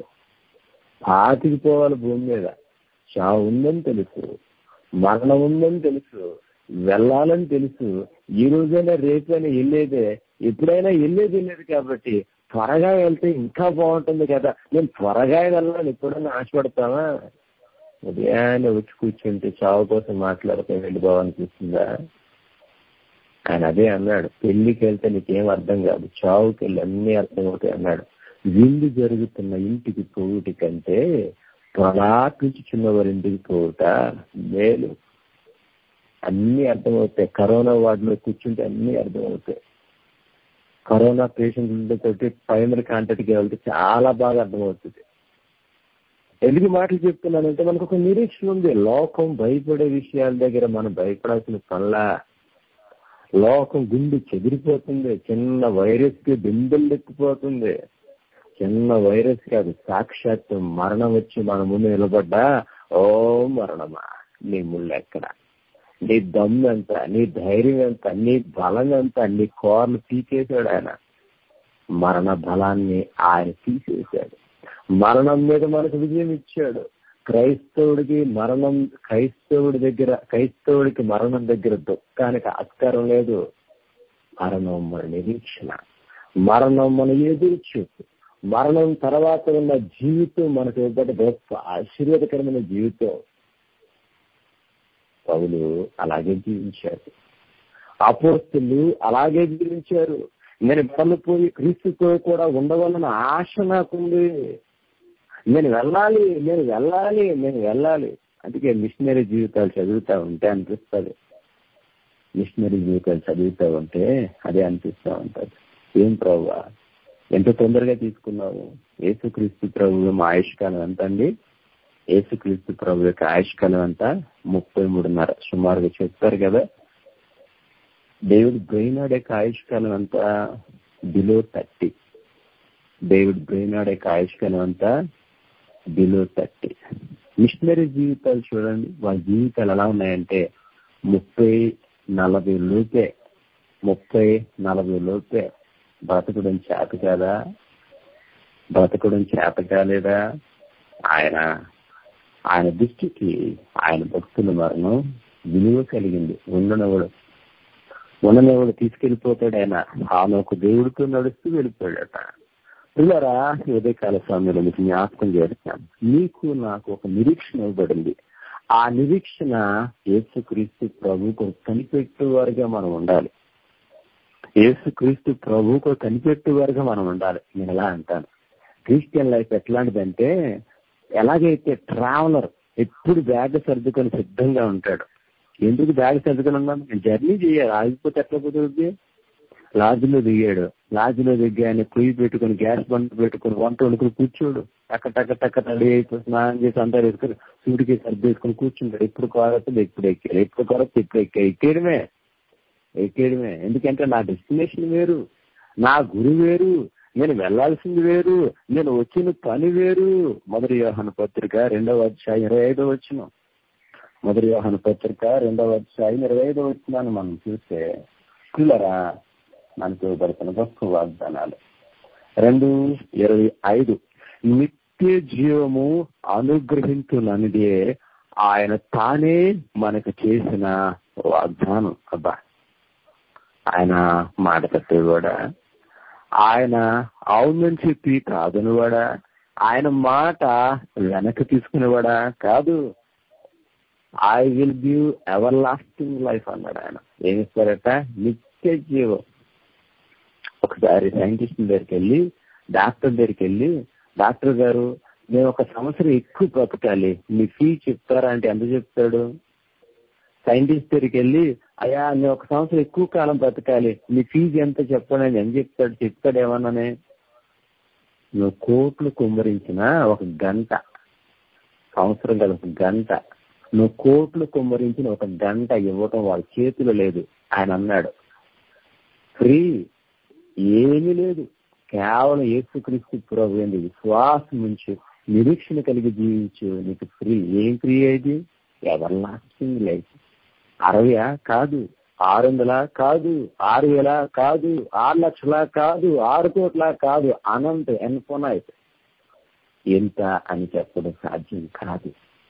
పాతికి పోవాలి. భూమి మీద చావు ఉందని తెలుసు, మరణం ఉందని తెలుసు, వెళ్ళాలని తెలుసు. ఈ రోజైనా రేపైనా వెళ్ళేదే, ఎప్పుడైనా వెళ్ళేది వెళ్ళేది కాబట్టి త్వరగా వెళ్తే ఇంకా బాగుంటుంది కదా. నేను త్వరగా వెళ్ళాలని ఎప్పుడైనా ఆశపడతావా? ఉదయాన్నే వచ్చి కూర్చుంటే చావు కోసం మాట్లాడితే వెళ్ళిపోవాలనిపిస్తుందా? ఆయన అదే అన్నాడు, పెళ్లికి వెళ్తే నీకేం అర్థం కాదు, చావుకి వెళ్ళి అన్నీ అర్థమవుతాయి అన్నాడు. విందు జరుగుతున్న ఇంటికి పోవుటి కంటే ప్రలాపించుచున్న వారి ఇంటికి పోవుట మేలు. అన్నీ అర్థమవుతాయి. కరోనా వార్డులో కూర్చుంటే అన్నీ అర్థమవుతాయి. కరోనా పేషెంట్లతోటి ప్రైమరీ కాంటాక్ట్కి వెళ్తే చాలా బాగా అర్థమవుతుంది. ఎందుకు మాటలు చెప్తున్నానంటే మనకు ఒక నిరీక్షణ ఉంది. లోకం భయపడే విషయాల దగ్గర మనం భయపడాల్సిన పనులా. లోకం గుండె చెదిరిపోతుంది, చిన్న వైరస్ కి బిందెలు ఎక్కిపోతుంది. చిన్న వైరస్ కాదు, సాక్షాత్తు మరణం వచ్చి మన ముందు నిలబడ్డా, ఓ మరణమా నీ ముళ్ళు ఎక్కడ, నీ దమ్ము ఎంత, నీ ధైర్యం ఎంత, నీ బలం ఎంత, నీ కోర్లు తీసేశాడు ఆయన. మరణ బలాన్ని ఆయన తీసేశాడు. మరణం మీద మనకు విజయం ఇచ్చాడు. క్రైస్తవుడికి మరణం, క్రైస్తవుడి దగ్గర క్రైస్తవుడికి మరణం దగ్గర దుఃఖానికి ఆస్కారం లేదు. మరణం మన నిరీక్షణ, మరణం మన ఎదురు చూపు, మరణం తర్వాత ఉన్న జీవితం మనకు ఇవ్వబడ్డ గొప్ప ఆశీర్వాదకరమైన జీవితం. పౌలు అలాగే జీవించారు, అపోస్తలులు అలాగే జీవించారు. నేను వెళ్ళిపోయి క్రీస్తుతో కూడా ఉండవాలన్న ఆశ నాకుంది. నేను వెళ్ళాలి, నేను వెళ్ళాలి, నేను వెళ్ళాలి. అందుకే మిషనరీ జీవితాలు చదువుతా ఉంటే అనిపిస్తుంది, మిషనరీ జీవితాలు చదువుతా ఉంటే అదే అనిపిస్తూ ఉంటుంది. ఏం ప్రభువా ఎంత తొందరగా తీసుకున్నావు? యేసుక్రీస్తు ప్రభు మా ఆయుష్కాలం ఎంత అండి? యేసుక్రీస్తు ప్రభు యొక్క ఆయుష్కాలం అంతా ముప్పై మూడున్నర సుమారుగా చెప్తారు కదా. డేవిడ్ బ్రెయినార్డ్ యొక్క ఆయుష్కాలం అంతా బిలో థర్టీ. డేవిడ్ బ్రెయినార్డ్ యొక్క ఆయుష్కాలం అంతా బిలో థర్టీ. మిషనరీ జీవితాలు చూడండి, వాళ్ళ జీవితాలు ఎలా ఉన్నాయంటే ముప్పై నలభై లోపే, ముప్పై నలభై లోపే. బ్రతకడం చేత కాదా? బ్రతకడం చేత కాలేదా? ఆయన ఆయన దృష్టికి ఆయన భక్తుల మరణం విలువ కలిగింది. ఉండనవాడు ఉండనవాడు తీసుకెళ్లిపోతాడు. ఆయన ఆమెకు దేవుడితో నడుస్తూ వెళ్ళిపోయాడట. పిల్లరా, ఉదయకాల సమయంలో మీకు జ్ఞాపకం చేస్తాను, నీకు నాకు ఒక నిరీక్షణ ఇవ్వబడింది. ఆ నిరీక్షణ యేసుక్రీస్తు ప్రభువుకు కనిపెట్టేవారుగా మనం ఉండాలి. యేసుక్రీస్తు ప్రభువుకు కనిపెట్టేవారుగా మనం ఉండాలి. నేను ఎలా అంటాను, క్రిస్టియన్ లైఫ్ ఎట్లాంటిదంటే, ఎలాగైతే ట్రావెలర్ ఎప్పుడు బ్యాగ్ సర్దుకొని సిద్ధంగా ఉంటాడు. ఎందుకు బ్యాగ్ సర్దుకొని ఉన్నాను? నేను జర్నీ చేయాలి, ఆగిపోతే ఎట్లా కుదురుద్ది? లాడ్జిలో దిగాడు. లాడ్జిలో దిగి ఆయన పొయ్యి పెట్టుకుని గ్యాస్ బండ్ పెట్టుకుని వంట వండుకుని కూర్చోడు. టక్క టక్క టక్క రెడీ అయిపోయి స్నానం చేసి అంతా వేసుకుని సూడికి సర్ది వేసుకుని కూర్చుంటాడు. ఎప్పుడు కొరతది ఎప్పుడు ఎక్కాడు, ఎప్పుడు కొరత ఎప్పుడు ఎక్కా ఎక్కేయడమే ఎక్కేయడమే ఎందుకంటే నా డెస్టినేషన్ వేరు, నా గురి వేరు, నేను వెళ్లాల్సింది వేరు, నేను వచ్చిన పని వేరు. మొదటి యోహాను పత్రిక రెండవ అధ్యాయం ఇరవై ఐదో వచనం. మొదటి యోహాను పత్రిక రెండవ అధ్యాయం ఇరవై ఐదో వచనాన్ని మనం చూస్తే పిల్లరా మనకు ఇవ్వబడుతున్న గొప్ప వాగ్దానాలు. రెండు ఇరవై ఐదు నిత్య జీవము అనుగ్రహించుననిదే ఆయన తానే మనకు చేసిన వాగ్దానం. అబ్బా, ఆయన మాట కట్టేవాడా, ఆయన అవునని చెప్పి కాదనివాడా, ఆయన మాట వెనక్కి తీసుకునేవాడా కాదు. I will give everlasting life అన్నాడు ఆయన. ఏమిస్తారట? నిత్య జీవం. ఒకసారి సైంటిస్ట్ దగ్గరికి వెళ్ళి డాక్టర్ దగ్గరికి వెళ్ళి డాక్టర్ గారు నేను ఒక సంవత్సరం ఎక్కువ బ్రతకాలి, మీ ఫీ చెప్తారా అంటే ఎంత చెప్తాడు? సైంటిస్ట్ దగ్గరికి వెళ్ళి అయ్యా నేను ఒక సంవత్సరం ఎక్కువ కాలం బ్రతకాలి, మీ ఫీజు ఎంత చెప్పండి ఎంత చెప్తాడు? చెప్తాడు ఏమన్నానే, నువ్వు కోట్లు కుమ్మరించిన ఒక గంట, సంవత్సరం కదా ఒక గంట, నువ్వు కోట్లు కుమ్మరించిన ఒక గంట ఇవ్వటం వాళ్ళ చేతిలో లేదు. ఆయన అన్నాడు ఫ్రీ, ఏమీ లేదు, కేవలం యేసుక్రీస్తు ప్రభు ఏంది విశ్వాసం ఉంచు, నిరీక్షణ కలిగి జీవించు, నీకు ఫ్రీ. ఏం ఫ్రీ అయింది? Ever lasting life. అరవయా కాదు, ఆరు వందలా కాదు, ఆరు వేల కాదు, ఆరు లక్షల కాదు, ఆరు కోట్ల కాదు, అనంత ఎన్ఫోనైట్. ఎంత అని చెప్పడం సాధ్యం కాదు.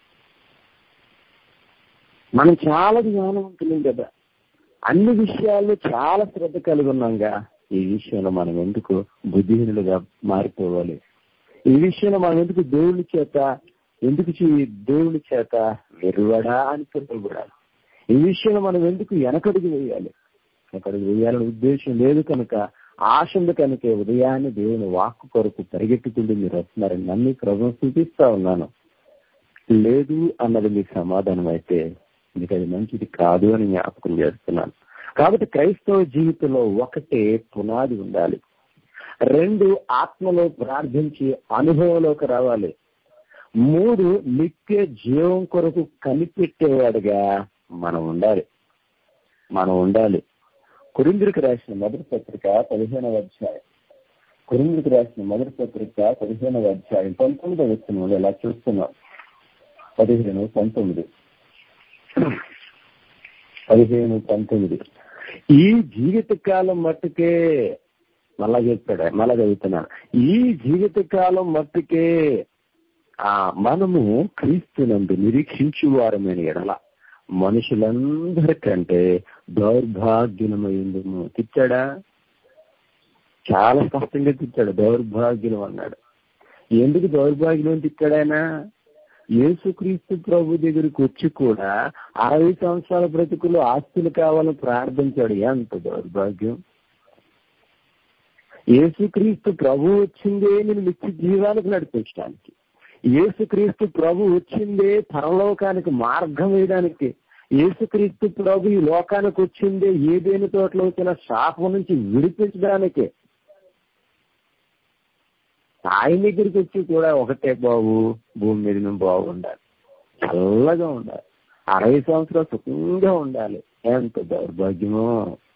మనం చాలా జ్ఞానవంతులం కదా, అన్ని విషయాల్లో చాలా శ్రద్ధ కలిగి ఉన్నాంగా. ఈ విషయంలో మనం ఎందుకు బుద్ధిహీనులుగా మారిపోవాలి? ఈ విషయంలో మనం ఎందుకు దేవుని చేత ఎందుకు దేవుని చేత వెరువడా అని పిలువబడాలి? ఈ విషయంలో మనం ఎందుకు వెనకడుగు వేయాలి? వెనకడుగు వేయాలని ఉద్దేశం లేదు కనుక, ఆశ ఉంది కనుక ఉదయాన్నే దేవుని వాక్కు కొరకు పరిగెట్టుకుంటూ మీరు వస్తున్నారని నన్ను ప్రభుత్వం చూపిస్తా ఉన్నాను. లేదు అన్నది మీకు సమాధానం అయితే మీకు అది మంచిది కాదు అని జ్ఞాపకం చేస్తున్నాను. కాబట్టి క్రైస్తవ జీవితంలో ఒకటే పునాది ఉండాలి, రెండు ఆత్మలో ప్రార్థించి అనుభవంలోకి రావాలి, మూడు నిత్య జీవం కొరకు కనిపెట్టేవాడుగా మనం ఉండాలి మనం ఉండాలి కొరింథీయులకు రాసిన మొదటి పత్రిక పదిహేనవ అధ్యాయం కొరింథీయులకు రాసిన మొదటి పత్రిక పదిహేనవ అధ్యాయం పంతొమ్మిదవ వచనంలో ఇలా చూస్తున్నాం. పదిహేను పంతొమ్మిది పదిహేను పంతొమ్మిది ఈ జీవిత కాలం మట్టుకే మళ్ళా చెప్పాడు, మళ్ళా చదువుతున్నాను. ఈ జీవిత కాలం మట్టుకే ఆ మనము క్రీస్తునందు నిరీక్షించు వారమైన ఎడల మనుషులందరికంటే దౌర్భాగ్యమయ్యిందుము. తిట్టాడా? చాలా స్పష్టంగా తిట్టాడు, దౌర్భాగ్యం అన్నాడు. ఎందుకు దౌర్భాగ్యం తిట్టాడాయన? యేసుక్రీస్తు ప్రభు దగ్గరికి వచ్చి కూడా అరవై సంవత్సరాల బ్రతుకులు ఆస్తులు కావాలని ప్రార్థించాడు. ఎంత దౌర్భాగ్యం! యేసుక్రీస్తు ప్రభు వచ్చిందే నేను నిత్య జీవానికి నడిపించడానికి, యేసుక్రీస్తు ప్రభు వచ్చిందే పరలోకానికి మార్గం వేయడానికి, యేసుక్రీస్తు ప్రభు ఈ లోకానికి వచ్చిందే ఏదేని తోటలో వచ్చిన శాపం నుంచి విడిపించడానికి. ఆయన దగ్గరికి వచ్చి కూడా ఒకటే బాబు, భూమి మీద మేము బాగుండాలి, చల్లగా ఉండాలి, అరవై సంవత్సరాలు సుఖంగా ఉండాలి. ఎంత దౌర్భాగ్యమో!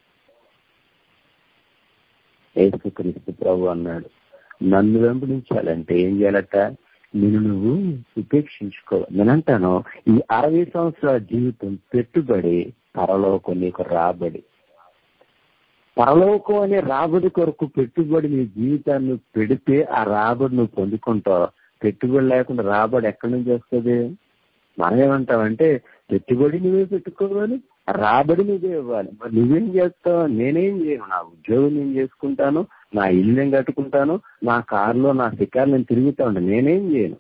యేసుక్రీస్తు ప్రభు అన్నాడు, నన్ను వెంబడించాలంటే ఏం చేయాలట? నేను నువ్వు ఉపేక్షించుకోవాలి. నేనంటాను, ఈ అరవై సంవత్సరాల జీవితం పెట్టుబడి పరలోకం నీకు రాబడి. పరలోకం అనే రాబడి కొరకు పెట్టుబడి నీ జీవితాన్ని పెడితే ఆ రాబడి నువ్వు పొందుకుంటావు. పెట్టుబడి లేకుండా రాబడి ఎక్కడి నుంచి వస్తుంది? మనం ఏమంటావంటే పెట్టుబడి నువ్వే పెట్టుకోవాలి, రాబడి నువ్వే ఇవ్వాలి. మరి నువ్వేం చేస్తావు? నేనేం చేయను, నా ఉద్యోగం నేను చేసుకుంటాను, నా ఇల్లు నేను కట్టుకుంటాను, నా కారులో నా శిఖారు నేను తిరుగుతా ఉంటాను, నేనేం చేయను.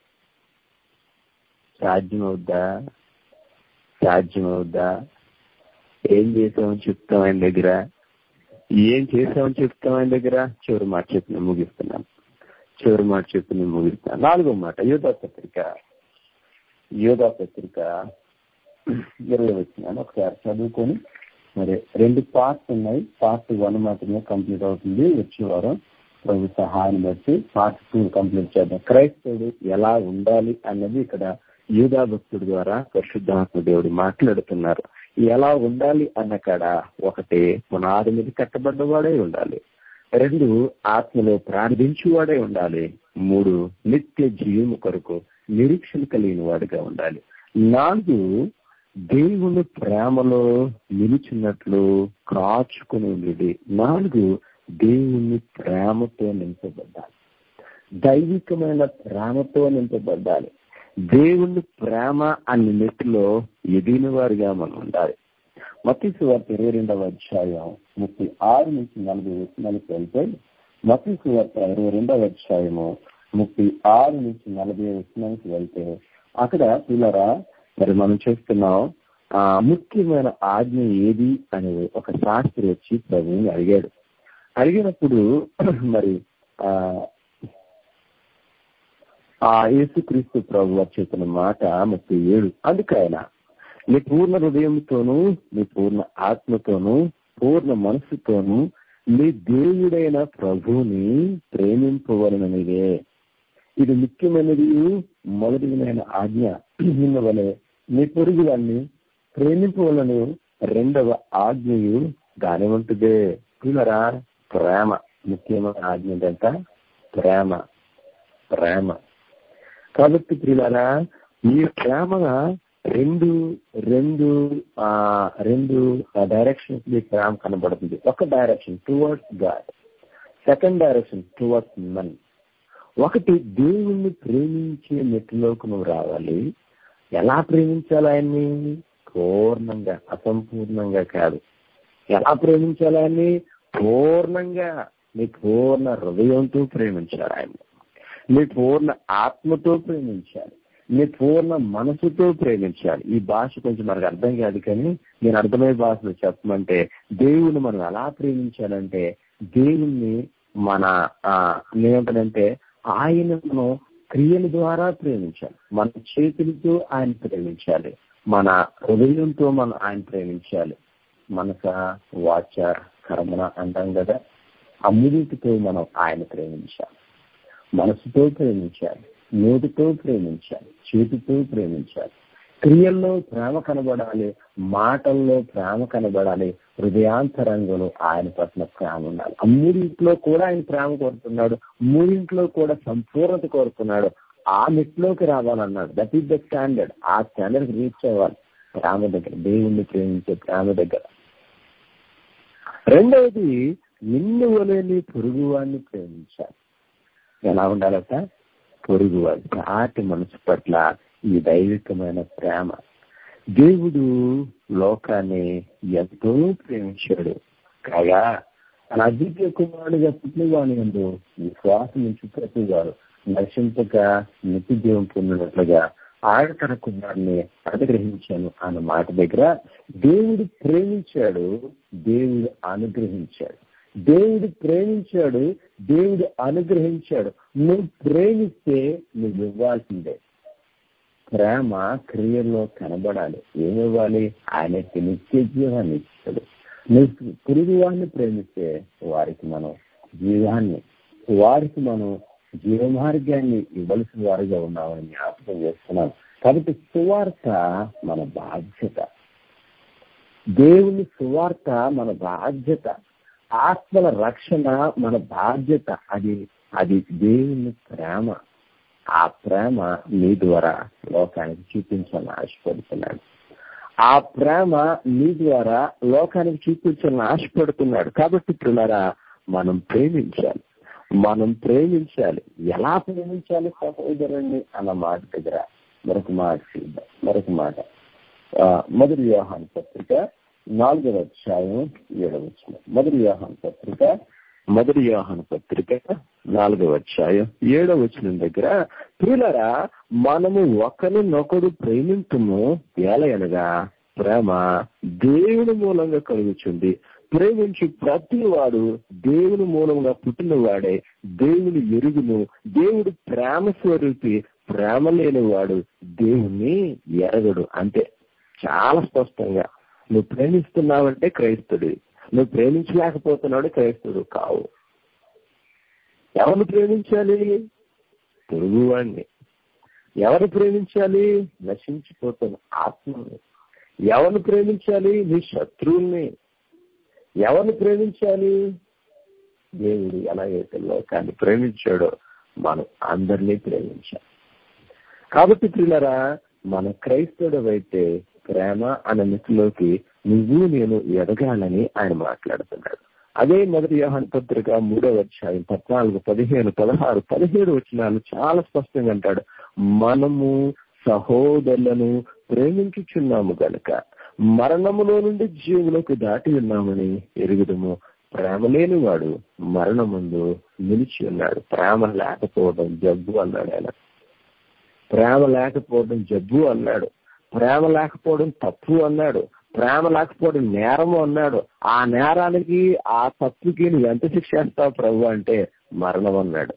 సాధ్యమవుద్దా? సాధ్యమవుద్దా? ఏం చేసామని చెప్తాం ఆయన దగ్గర, ఏం చేసామని చెప్తాం ఆయన దగ్గర. చివరి మాట చెప్పి నేను ముగిస్తున్నాను చివరి మాట చెప్పి నేను ముగిస్తాను నాలుగో మాట యోధా పత్రిక యోధా పత్రిక ఇరవై వచ్చినాను ఒకసారి చదువుకొని మరి రెండు పార్ట్స్ ఉన్నాయి. పార్ట్ వన్ మాత్రమే కంప్లీట్ అవుతుంది వచ్చే వారం. ప్రభు సహాయం బట్టి పార్ట్ టూ కంప్లీట్ చేద్దాం. క్రైస్తవుడు ఎలా ఉండాలి అన్నది ఇక్కడ యూదా భక్తుడి ద్వారా పరిశుద్ధాత్మ దేవుడు మాట్లాడుతున్నారు. ఎలా ఉండాలి అన్న కాడ ఒకటి పునాది మీద కట్టబడ్డవాడే ఉండాలి, రెండు ఆత్మలో ప్రార్థించువాడే ఉండాలి, మూడు నిత్య జీవము కొరకు నిరీక్షణ కలిగిన వాడిగా ఉండాలి, నాలుగు దేవుని ప్రేమలో నిలిచినట్లు కాచుకుని ఉండేది, నాలుగు దేవుని ప్రేమతో నింపబడ్డాలి, దైవికమైన ప్రేమతో నింపబడ్డాలి. దేవుని ప్రేమ అన్ని నెట్లో ఎదిగిన వారిగా మనం ఉండాలి. మత్తయి సువార్త ఇరవై రెండవ అధ్యాయం ముప్పై ఆరు నుంచి నలభై వచనాలకు వెళ్తే, మత్తయి సువార్త ఇరవై రెండవ అధ్యాయము ముప్పై ఆరు నుంచి నలభై వచనానికి వెళ్తే అక్కడ పిల్లరా మరి మనం చూస్తున్నాం ఆ ముఖ్యమైన ఆజ్ఞ ఏది అని ఒక శాస్త్రి వచ్చి ప్రభువుని అడిగాడు. అడిగినప్పుడు మరి ఆ ఆ యేసుక్రీస్తు ప్రభు వారు చెప్పిన మాట ముప్పై ఏడు, అందుకైనా నీ పూర్ణ హృదయంతోనూ నీ పూర్ణ ఆత్మతోనూ పూర్ణ మనసుతోనూ నీ దేవుడైన ప్రభువుని ప్రేమింపవలననిదే. ఇది ముఖ్యమైనది మొదటిమైన ఆజ్ఞ. నిన్న వలె నీ పొరుగు వారిని ప్రేమింపవలను రెండవ ఆజ్ఞయు దాని వంటిదే. పిల్లరా ప్రేమ ముఖ్యమైన ఆజ్ఞ ఏంటంట? ప్రేమ. ప్రేమ కాబట్టి పిల్లరా ఈ ప్రేమగా రెండు రెండు ఆ రెండు డైరెక్షన్స్ ఈ ప్రేమ కనబడుతుంది. ఒక direction towards God, second direction towards men. ఒకటి దేవుణ్ణి ప్రేమించే మెట్టులోకి నువ్వు రావాలి. ఎలా ప్రేమించాలి ఆయన్ని? పూర్ణంగా, అసంపూర్ణంగా కాదు. ఎలా ప్రేమించాలి ఆయన్ని? పూర్ణంగా, నీ పూర్ణ హృదయంతో ప్రేమించాలి ఆయన్ని, నీ పూర్ణ ఆత్మతో ప్రేమించాలి, నీ పూర్ణ మనసుతో ప్రేమించాలి. ఈ భాష కొంచెం మనకు అర్థం కాదు, కానీ నేను అర్థమయ్యే భాషలో చెప్పమంటే దేవుని మనం ఎలా ప్రేమించాలంటే దేవుణ్ణి మన ఏమంటానంటే ఆయన మనం క్రియల ద్వారా ప్రేమించాలి. మన చేతులతో ఆయన ప్రేమించాలి, మన హృదయంతో మనం ఆయన ప్రేమించాలి. మనస వాచ కర్మన అంటాం కదా, ఆ మూడింటితో మనం ఆయన ప్రేమించాలి. మనసుతో ప్రేమించాలి, నోటితో ప్రేమించాలి, చేతితో ప్రేమించాలి. క్రియల్లో ప్రేమ కనబడాలి, మాటల్లో ప్రేమ కనబడాలి, హృదయాంతరంగంలో ఆయన పట్ల ప్రేమ ఉండాలి. ఆ మూడింట్లో కూడా ఆయన ప్రేమ కోరుతున్నాడు, మూడింట్లో కూడా సంపూర్ణత కోరుతున్నాడు. ఆ మెట్లోకి రావాలన్నాడు. That is the standard. ఆ స్టాండర్డ్ రీచ్ అవ్వాలి ప్రేమ దగ్గర, దేవుణ్ణి ప్రేమించే ప్రేమ దగ్గర. రెండవది నిన్ను వలె నీ పొరుగువాడిని ప్రేమించాలి. ఎలా ఉండాలట? పొరుగువాడు, ఆటి మనసు పట్ల ఈ దైవికమైన ప్రేమ. దేవుడు లోకాన్ని ఎంతో ప్రేమించాడు కాగా తన అద్వితీయ కుమారుడిగా పుట్టిన వాని యందు విశ్వాసం నుంచి ప్రతి వారు నశింపక నిత్య జీవం పొందినట్లుగా ఆయన తన కుమారుని అనుగ్రహించాను అన్న మాట దగ్గర దేవుడు ప్రేమించాడు, దేవుడు అనుగ్రహించాడు. దేవుడు ప్రేమించాడు, దేవుడు అనుగ్రహించాడు. నువ్వు ప్రేమిస్తే నువ్వు ఇవ్వాల్సిందే. ప్రేమ క్రియల్లో కనబడాలి. ఏమివ్వాలి? ఆయన నిత్య జీవాన్ని ఇస్తాడు. నువ్వు పురుగు వారిని ప్రేమిస్తే వారికి మనం జీవాన్ని, వారికి మనం జీవమార్గాన్ని ఇవ్వవలసిన వారిగా ఉన్నామని జ్ఞాపకం చేస్తున్నాం. కాబట్టి సువార్త మన బాధ్యత, దేవుని సువార్త మన బాధ్యత, ఆత్మల రక్షణ మన బాధ్యత. అది అది దేవుని ప్రేమ. ఆ ప్రేమ నీ ద్వారా లోకానికి చూపించాలని ఆశపడుతున్నాడు. ఆ ప్రేమ నీ ద్వారా లోకానికి చూపించాలని ఆశపడుతున్నాడు. కాబట్టి పిల్లరా మనం ప్రేమించాలి, మనం ప్రేమించాలి. ఎలా ప్రేమించాలి సహోదరుణ్ణి అన్న మాట దగ్గర మరొక మాట చూద్దాం. మరొక మాట మొదటి యోహాను పత్రిక నాలుగవ అధ్యాయం ఏడవ వచనం. మొదటి యోహాను పత్రిక మొదటి యోహాను పత్రిక నాలుగవ అధ్యాయం ఏడవ వచనం దగ్గర ప్రియులారా మనము ఒకరినొకడు ప్రేమింతుము ఎలయనగా ప్రేమ దేవుని మూలంగా కలుగుతుంది. ప్రేమించి ప్రతి వాడు దేవుని మూలంగా పుట్టిన వాడే దేవుని ఎరుగును. దేవుడు ప్రేమ స్వరూపి, ప్రేమ లేని వాడు దేవుణ్ణి ఎరగడు. అంతే, చాలా స్పష్టంగా నువ్వు ప్రేమిస్తున్నావంటే క్రైస్తుడి, నువ్వు ప్రేమించలేకపోతున్నాడు క్రైస్తుడు కావు. ఎవరిని ప్రేమించాలి? పొరుగువాడిని. ఎవరు ప్రేమించాలి? నశించిపోతున్న ఆత్మని. ఎవరిని ప్రేమించాలి? నీ శత్రువుల్ని. ఎవరిని ప్రేమించాలి? దేవుడు ఎలాగైతే లోకాన్ని ప్రేమించాడో మనం అందరినీ ప్రేమించాలి. కాబట్టి ప్రియులారా, మన క్రైస్తవుడవైతే ప్రేమ అనే మితిలోకి నువ్వు నేను ఎదగాలని ఆయన మాట్లాడుతున్నాడు. అదే మొదటి యోహాను పత్రిక మూడవ అధ్యాయం పద్నాలుగు పదిహేను పదహారు పదిహేడు వచనాలు చాలా స్పష్టంగా అంటాడు, మనము సహోదరులను ప్రేమించుచున్నాము గనుక మరణములో నుండి జీవులకు దాటి ఉన్నామని ఎరుగుదము. ప్రేమ లేని వాడు మరణముందు నిలిచి ఉన్నాడు. ప్రేమ లేకపోవడం జబ్బు అన్నాడు ఆయన. ప్రేమ లేకపోవడం జబ్బు అన్నాడు. ప్రేమ లేకపోవడం తప్పు అన్నాడు. ప్రేమ లేకపోవడం నేరము అన్నాడు. ఆ నేరానికి ఆ తప్పుకి నువ్వు ఎంత శిక్ష చేస్తావు ప్రభు అంటే మరణం అన్నాడు.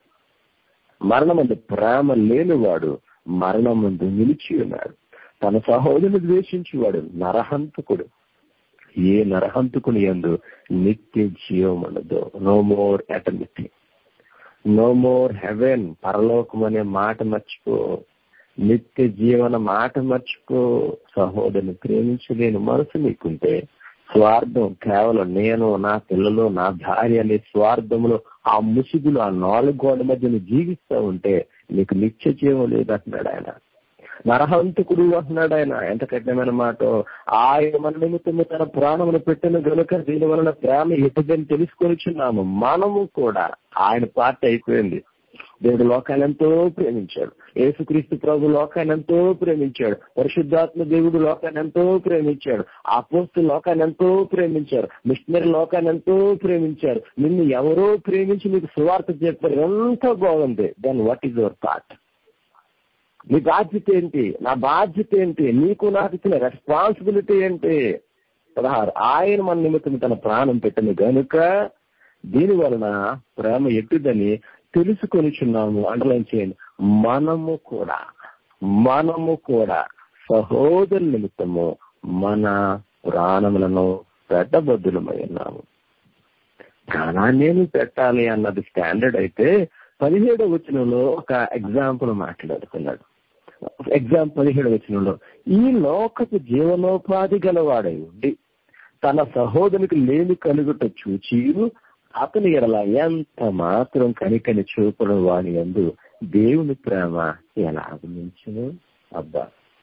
మరణం అంటే ప్రేమ లేనివాడు మరణం ముందు నిలిచి ఉన్నాడు. తన సహోదరుని ద్వేషించేవాడు నరహంతకుడు. ఏ నరహంతకుని యందు నిత్య జీవం ఉండదు. No more eternity, no more heaven. పరలోకం అనే మాట మర్చిపో, నిత్య జీవన మాట మర్చిపో. సహోదరుని ప్రేమించలేని మనసు నీకుంటే, స్వార్థం కేవలం నేను, నా పిల్లలు, నా భార్య అనే స్వార్థములో ఆ ముసుగులు ఆ నాలుగు గోడ మధ్య నువ్వు జీవిస్తూ ఉంటే నీకు నిత్య జీవం లేదంటున్నాడు ఆయన. నరహంతకుడు అంటున్నాడు ఆయన. ఎంత కఠినమైన మాట. ఆయన మన నిమిత్తము తన ప్రాణమును పెట్టిన గనుక దీని వలన ప్రేమ ఎటుదని తెలుసుకొనిచున్నాము. మనము కూడా ఆయన పార్టీ అయిపోయింది. దేవుడు లోకాన్ని ఎంతో ప్రేమించాడు. యేసుక్రీస్తు ప్రభు లోకాన్ని ఎంతో ప్రేమించాడు. పరిశుద్ధాత్మ దేవుడు లోకాన్ని ఎంతో ప్రేమించాడు. అపోస్తలులు లోకాన్ని ఎంతో ప్రేమించారు. మిషనరీ లోకాన్ని ఎంతో ప్రేమించారు. నిన్ను ఎవరో ప్రేమించి నీకు సువార్త చెప్పారు. ఎంతో బాగుంది. Then what is your part? నీ బాధ్యత ఏంటి? నా బాధ్యత ఏంటి? నీకు నాకు ఇచ్చిన రెస్పాన్సిబిలిటీ ఏంటి? పదహారు, ఆయన మన నిమిత్తం తన ప్రాణం పెట్టిన గనుక దీని వలన ప్రేమ ఎట్టుదని తెలుసుకొనిచున్నాము. అండర్లైన్ చేయండి. మనము కూడా మనము కూడా సహోదరు నిమిత్తము మన ప్రాణములను పెట్టబద్దులమై ఉన్నాము. ప్రాణాన్ని పెట్టాలి అన్నది స్టాండర్డ్ అయితే పదిహేడవ వచనంలో ఒక ఎగ్జాంపుల్ మాట్లాడుతున్నాడు. ఎగ్జాంపుల్ పదిహేడవ వచనంలో, ఈ లోకపు జీవనోపాధి గలవాడై ఉండి తన సహోదరునికి లేమి కలుగుట చూచి అతని ఎడల ఎంత మాత్రం కనికని చూపడం వాని యందు దేవుని ప్రేమ ఎలా అభినంచును? అబ్బా,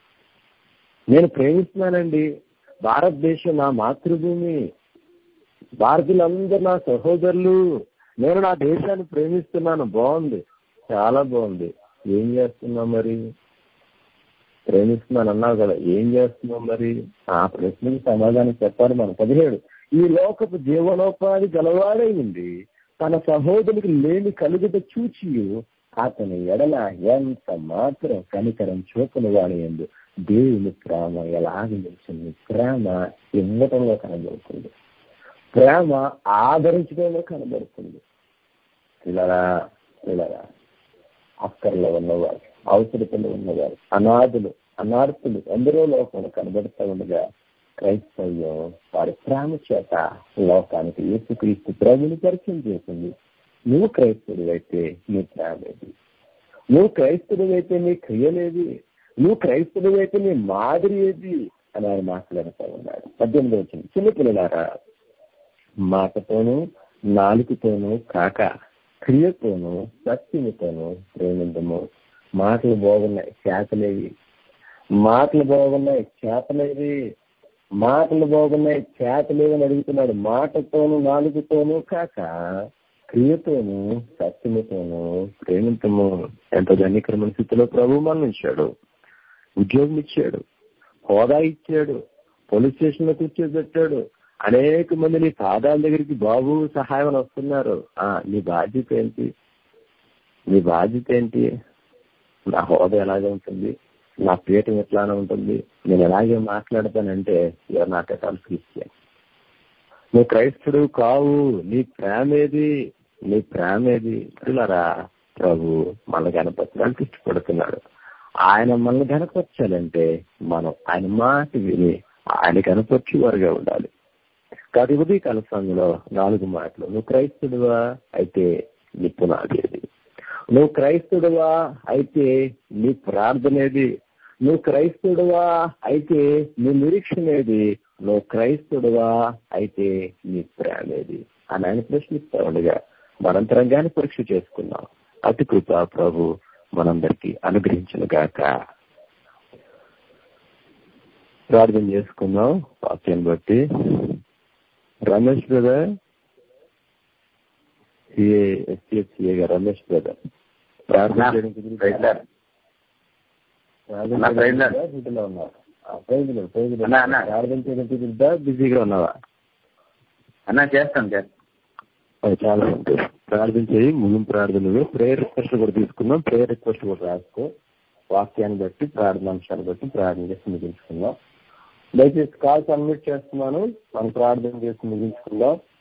నేను ప్రేమిస్తున్నానండి. భారతదేశం నా మాతృభూమి, భారతీయులందరూ నా సహోదరులు, నేను నా దేశాన్ని ప్రేమిస్తున్నాను. బాగుంది, చాలా బాగుంది. ఏం చేస్తున్నావు మరి? ప్రేమిస్తున్నాను అన్నావు కదా, ఏం చేస్తున్నావు మరి? ఆ ప్రశ్నకి సమాధానం చెప్పాలి మనం. పదిహేడు, ఈ లోకపు జీవనోపాధి గలవాడై ఉంది తన సహోదరునికి లేని కలుగుట చూచి అతని ఎడల ఎంత మాత్రం కనికరం చూపని వాని యందు దేవుని ప్రేమ ఎలాగ నిలిచింది? ప్రేమ ఇవ్వటంలో కనబడుతుంది. ప్రేమ ఆదరించడంలో కనబడుతుంది. ఇలా ఇలా అక్కర్లో ఉన్నవారు, అవసరతలు ఉన్నవారు, అనాథులు, అనార్థులు ఎందరో లోకంలో కనబడుతూ ఉండగా క్రైస్తవ్యం వారి ప్రేమ చేత లోకానికి యేసుక్రీస్తు ప్రభుని పరిచయం చేసింది. నువ్వు క్రైస్తవుడు అయితే నీ ప్రేమ ఏది? నువ్వు క్రైస్తవుడు అయితే నీ క్రియలేది? నువ్వు క్రైస్తవుడు అయితే నీ మాదిరి ఏది అని ఆయన మాట్లాడుతూ ఉన్నాడు. పద్దెనిమిది వచ్చింది, చిన్నపిల్లలారా, మాటతోనూ నాలుగుతోనూ కాక క్రియతోనూ సత్యముతోనూ ప్రేమించము. మాటలు బాగున్నాయి, చేతలేవి. మాటలు బాగున్నాయి, చేతలేవి. మాటలు బాగున్నాయి, చేతలేవని అడుగుతున్నాడు. మాటతోనూ నాలుగుతోనూ కాక క్రియతోనూ సత్యముతోనూ ప్రేమించము. ఎంత ధన్యకరమైన స్థితిలో ప్రభు మరణించాడు, ఉద్యోగం ఇచ్చాడు, హోదా ఇచ్చాడు, పోలీస్ స్టేషన్ లో కూర్చోబెట్టాడు. అనేక మంది నీ పాదాల దగ్గరికి బాబు సహాయం అని వస్తున్నారు. ఆ నీ బాధ్యత ఏంటి? నీ బాధ్యత ఏంటి? నా హోదా ఎలాగే ఉంటుంది, నా పీఠం ఎట్లానే ఉంటుంది, నేను ఎలాగే మాట్లాడతానంటే ఎవరు నాటకాలు క్రిస్టియన్. నువ్వు క్రైస్తుడు కావు. నీ ప్రేమేది? నీ ప్రేమేది? పిల్లరా, ప్రభు మన గణపరచడానికి ఇష్టపడుతున్నాడు. ఆయన మనల్ని గణపరచాలంటే మనం ఆయన మాట విని ఆయన కనపరిచి వారుగా ఉండాలి. కాబట్టి ఉదయకాల సమయంలో నాలుగు మాటలు. నువ్వు క్రైస్తుడువా అయితే నీ పునాదేది? నువ్వు క్రైస్తుడువా అయితే నీ ప్రార్థనేది? నువ్వు క్రైస్తుడువా అయితే నీ నిరీక్షణేది? నువ్వు క్రైస్తుడువా అయితే నీ ప్రేమేది అని ఆయన ప్రశ్నిస్తా ఉండగా మనంతరంగానే పరీక్ష చేసుకున్నాం. అతి కృప ప్రభు మనందరికీ అనుగ్రహించిన గాక. ప్రార్థన చేసుకుందాం వాక్యాన్ని బట్టి. రమేష్ బ్రదర్, సిఏ ఎస్సీఎఫ్సిఏ గారు రమేష్ బ్రదర్ ప్రార్థన చేయడానికి ఉన్నారు. ప్రార్థన చేయడానికి బిజీగా ఉన్నావా అన్నా? చేస్తాను చేస్తాను చాలా సంతోషం. ప్రార్థన చేయి. ముందు ప్రార్థనలు ప్రేయర్ రిక్వెస్ట్ కూడా తీసుకుందాం. ప్రేయర్ రిక్వెస్ట్ కూడా రాసుకో. వాక్యాన్ని బట్టి ప్రార్థనాంశాన్ని బట్టి ప్రార్థన చేసి ముగించుకుందాం. దయచేసి కాల్ సబ్మిట్ చేస్తున్నాను. మనం ప్రార్థన చేసి ముగించుకుందాం.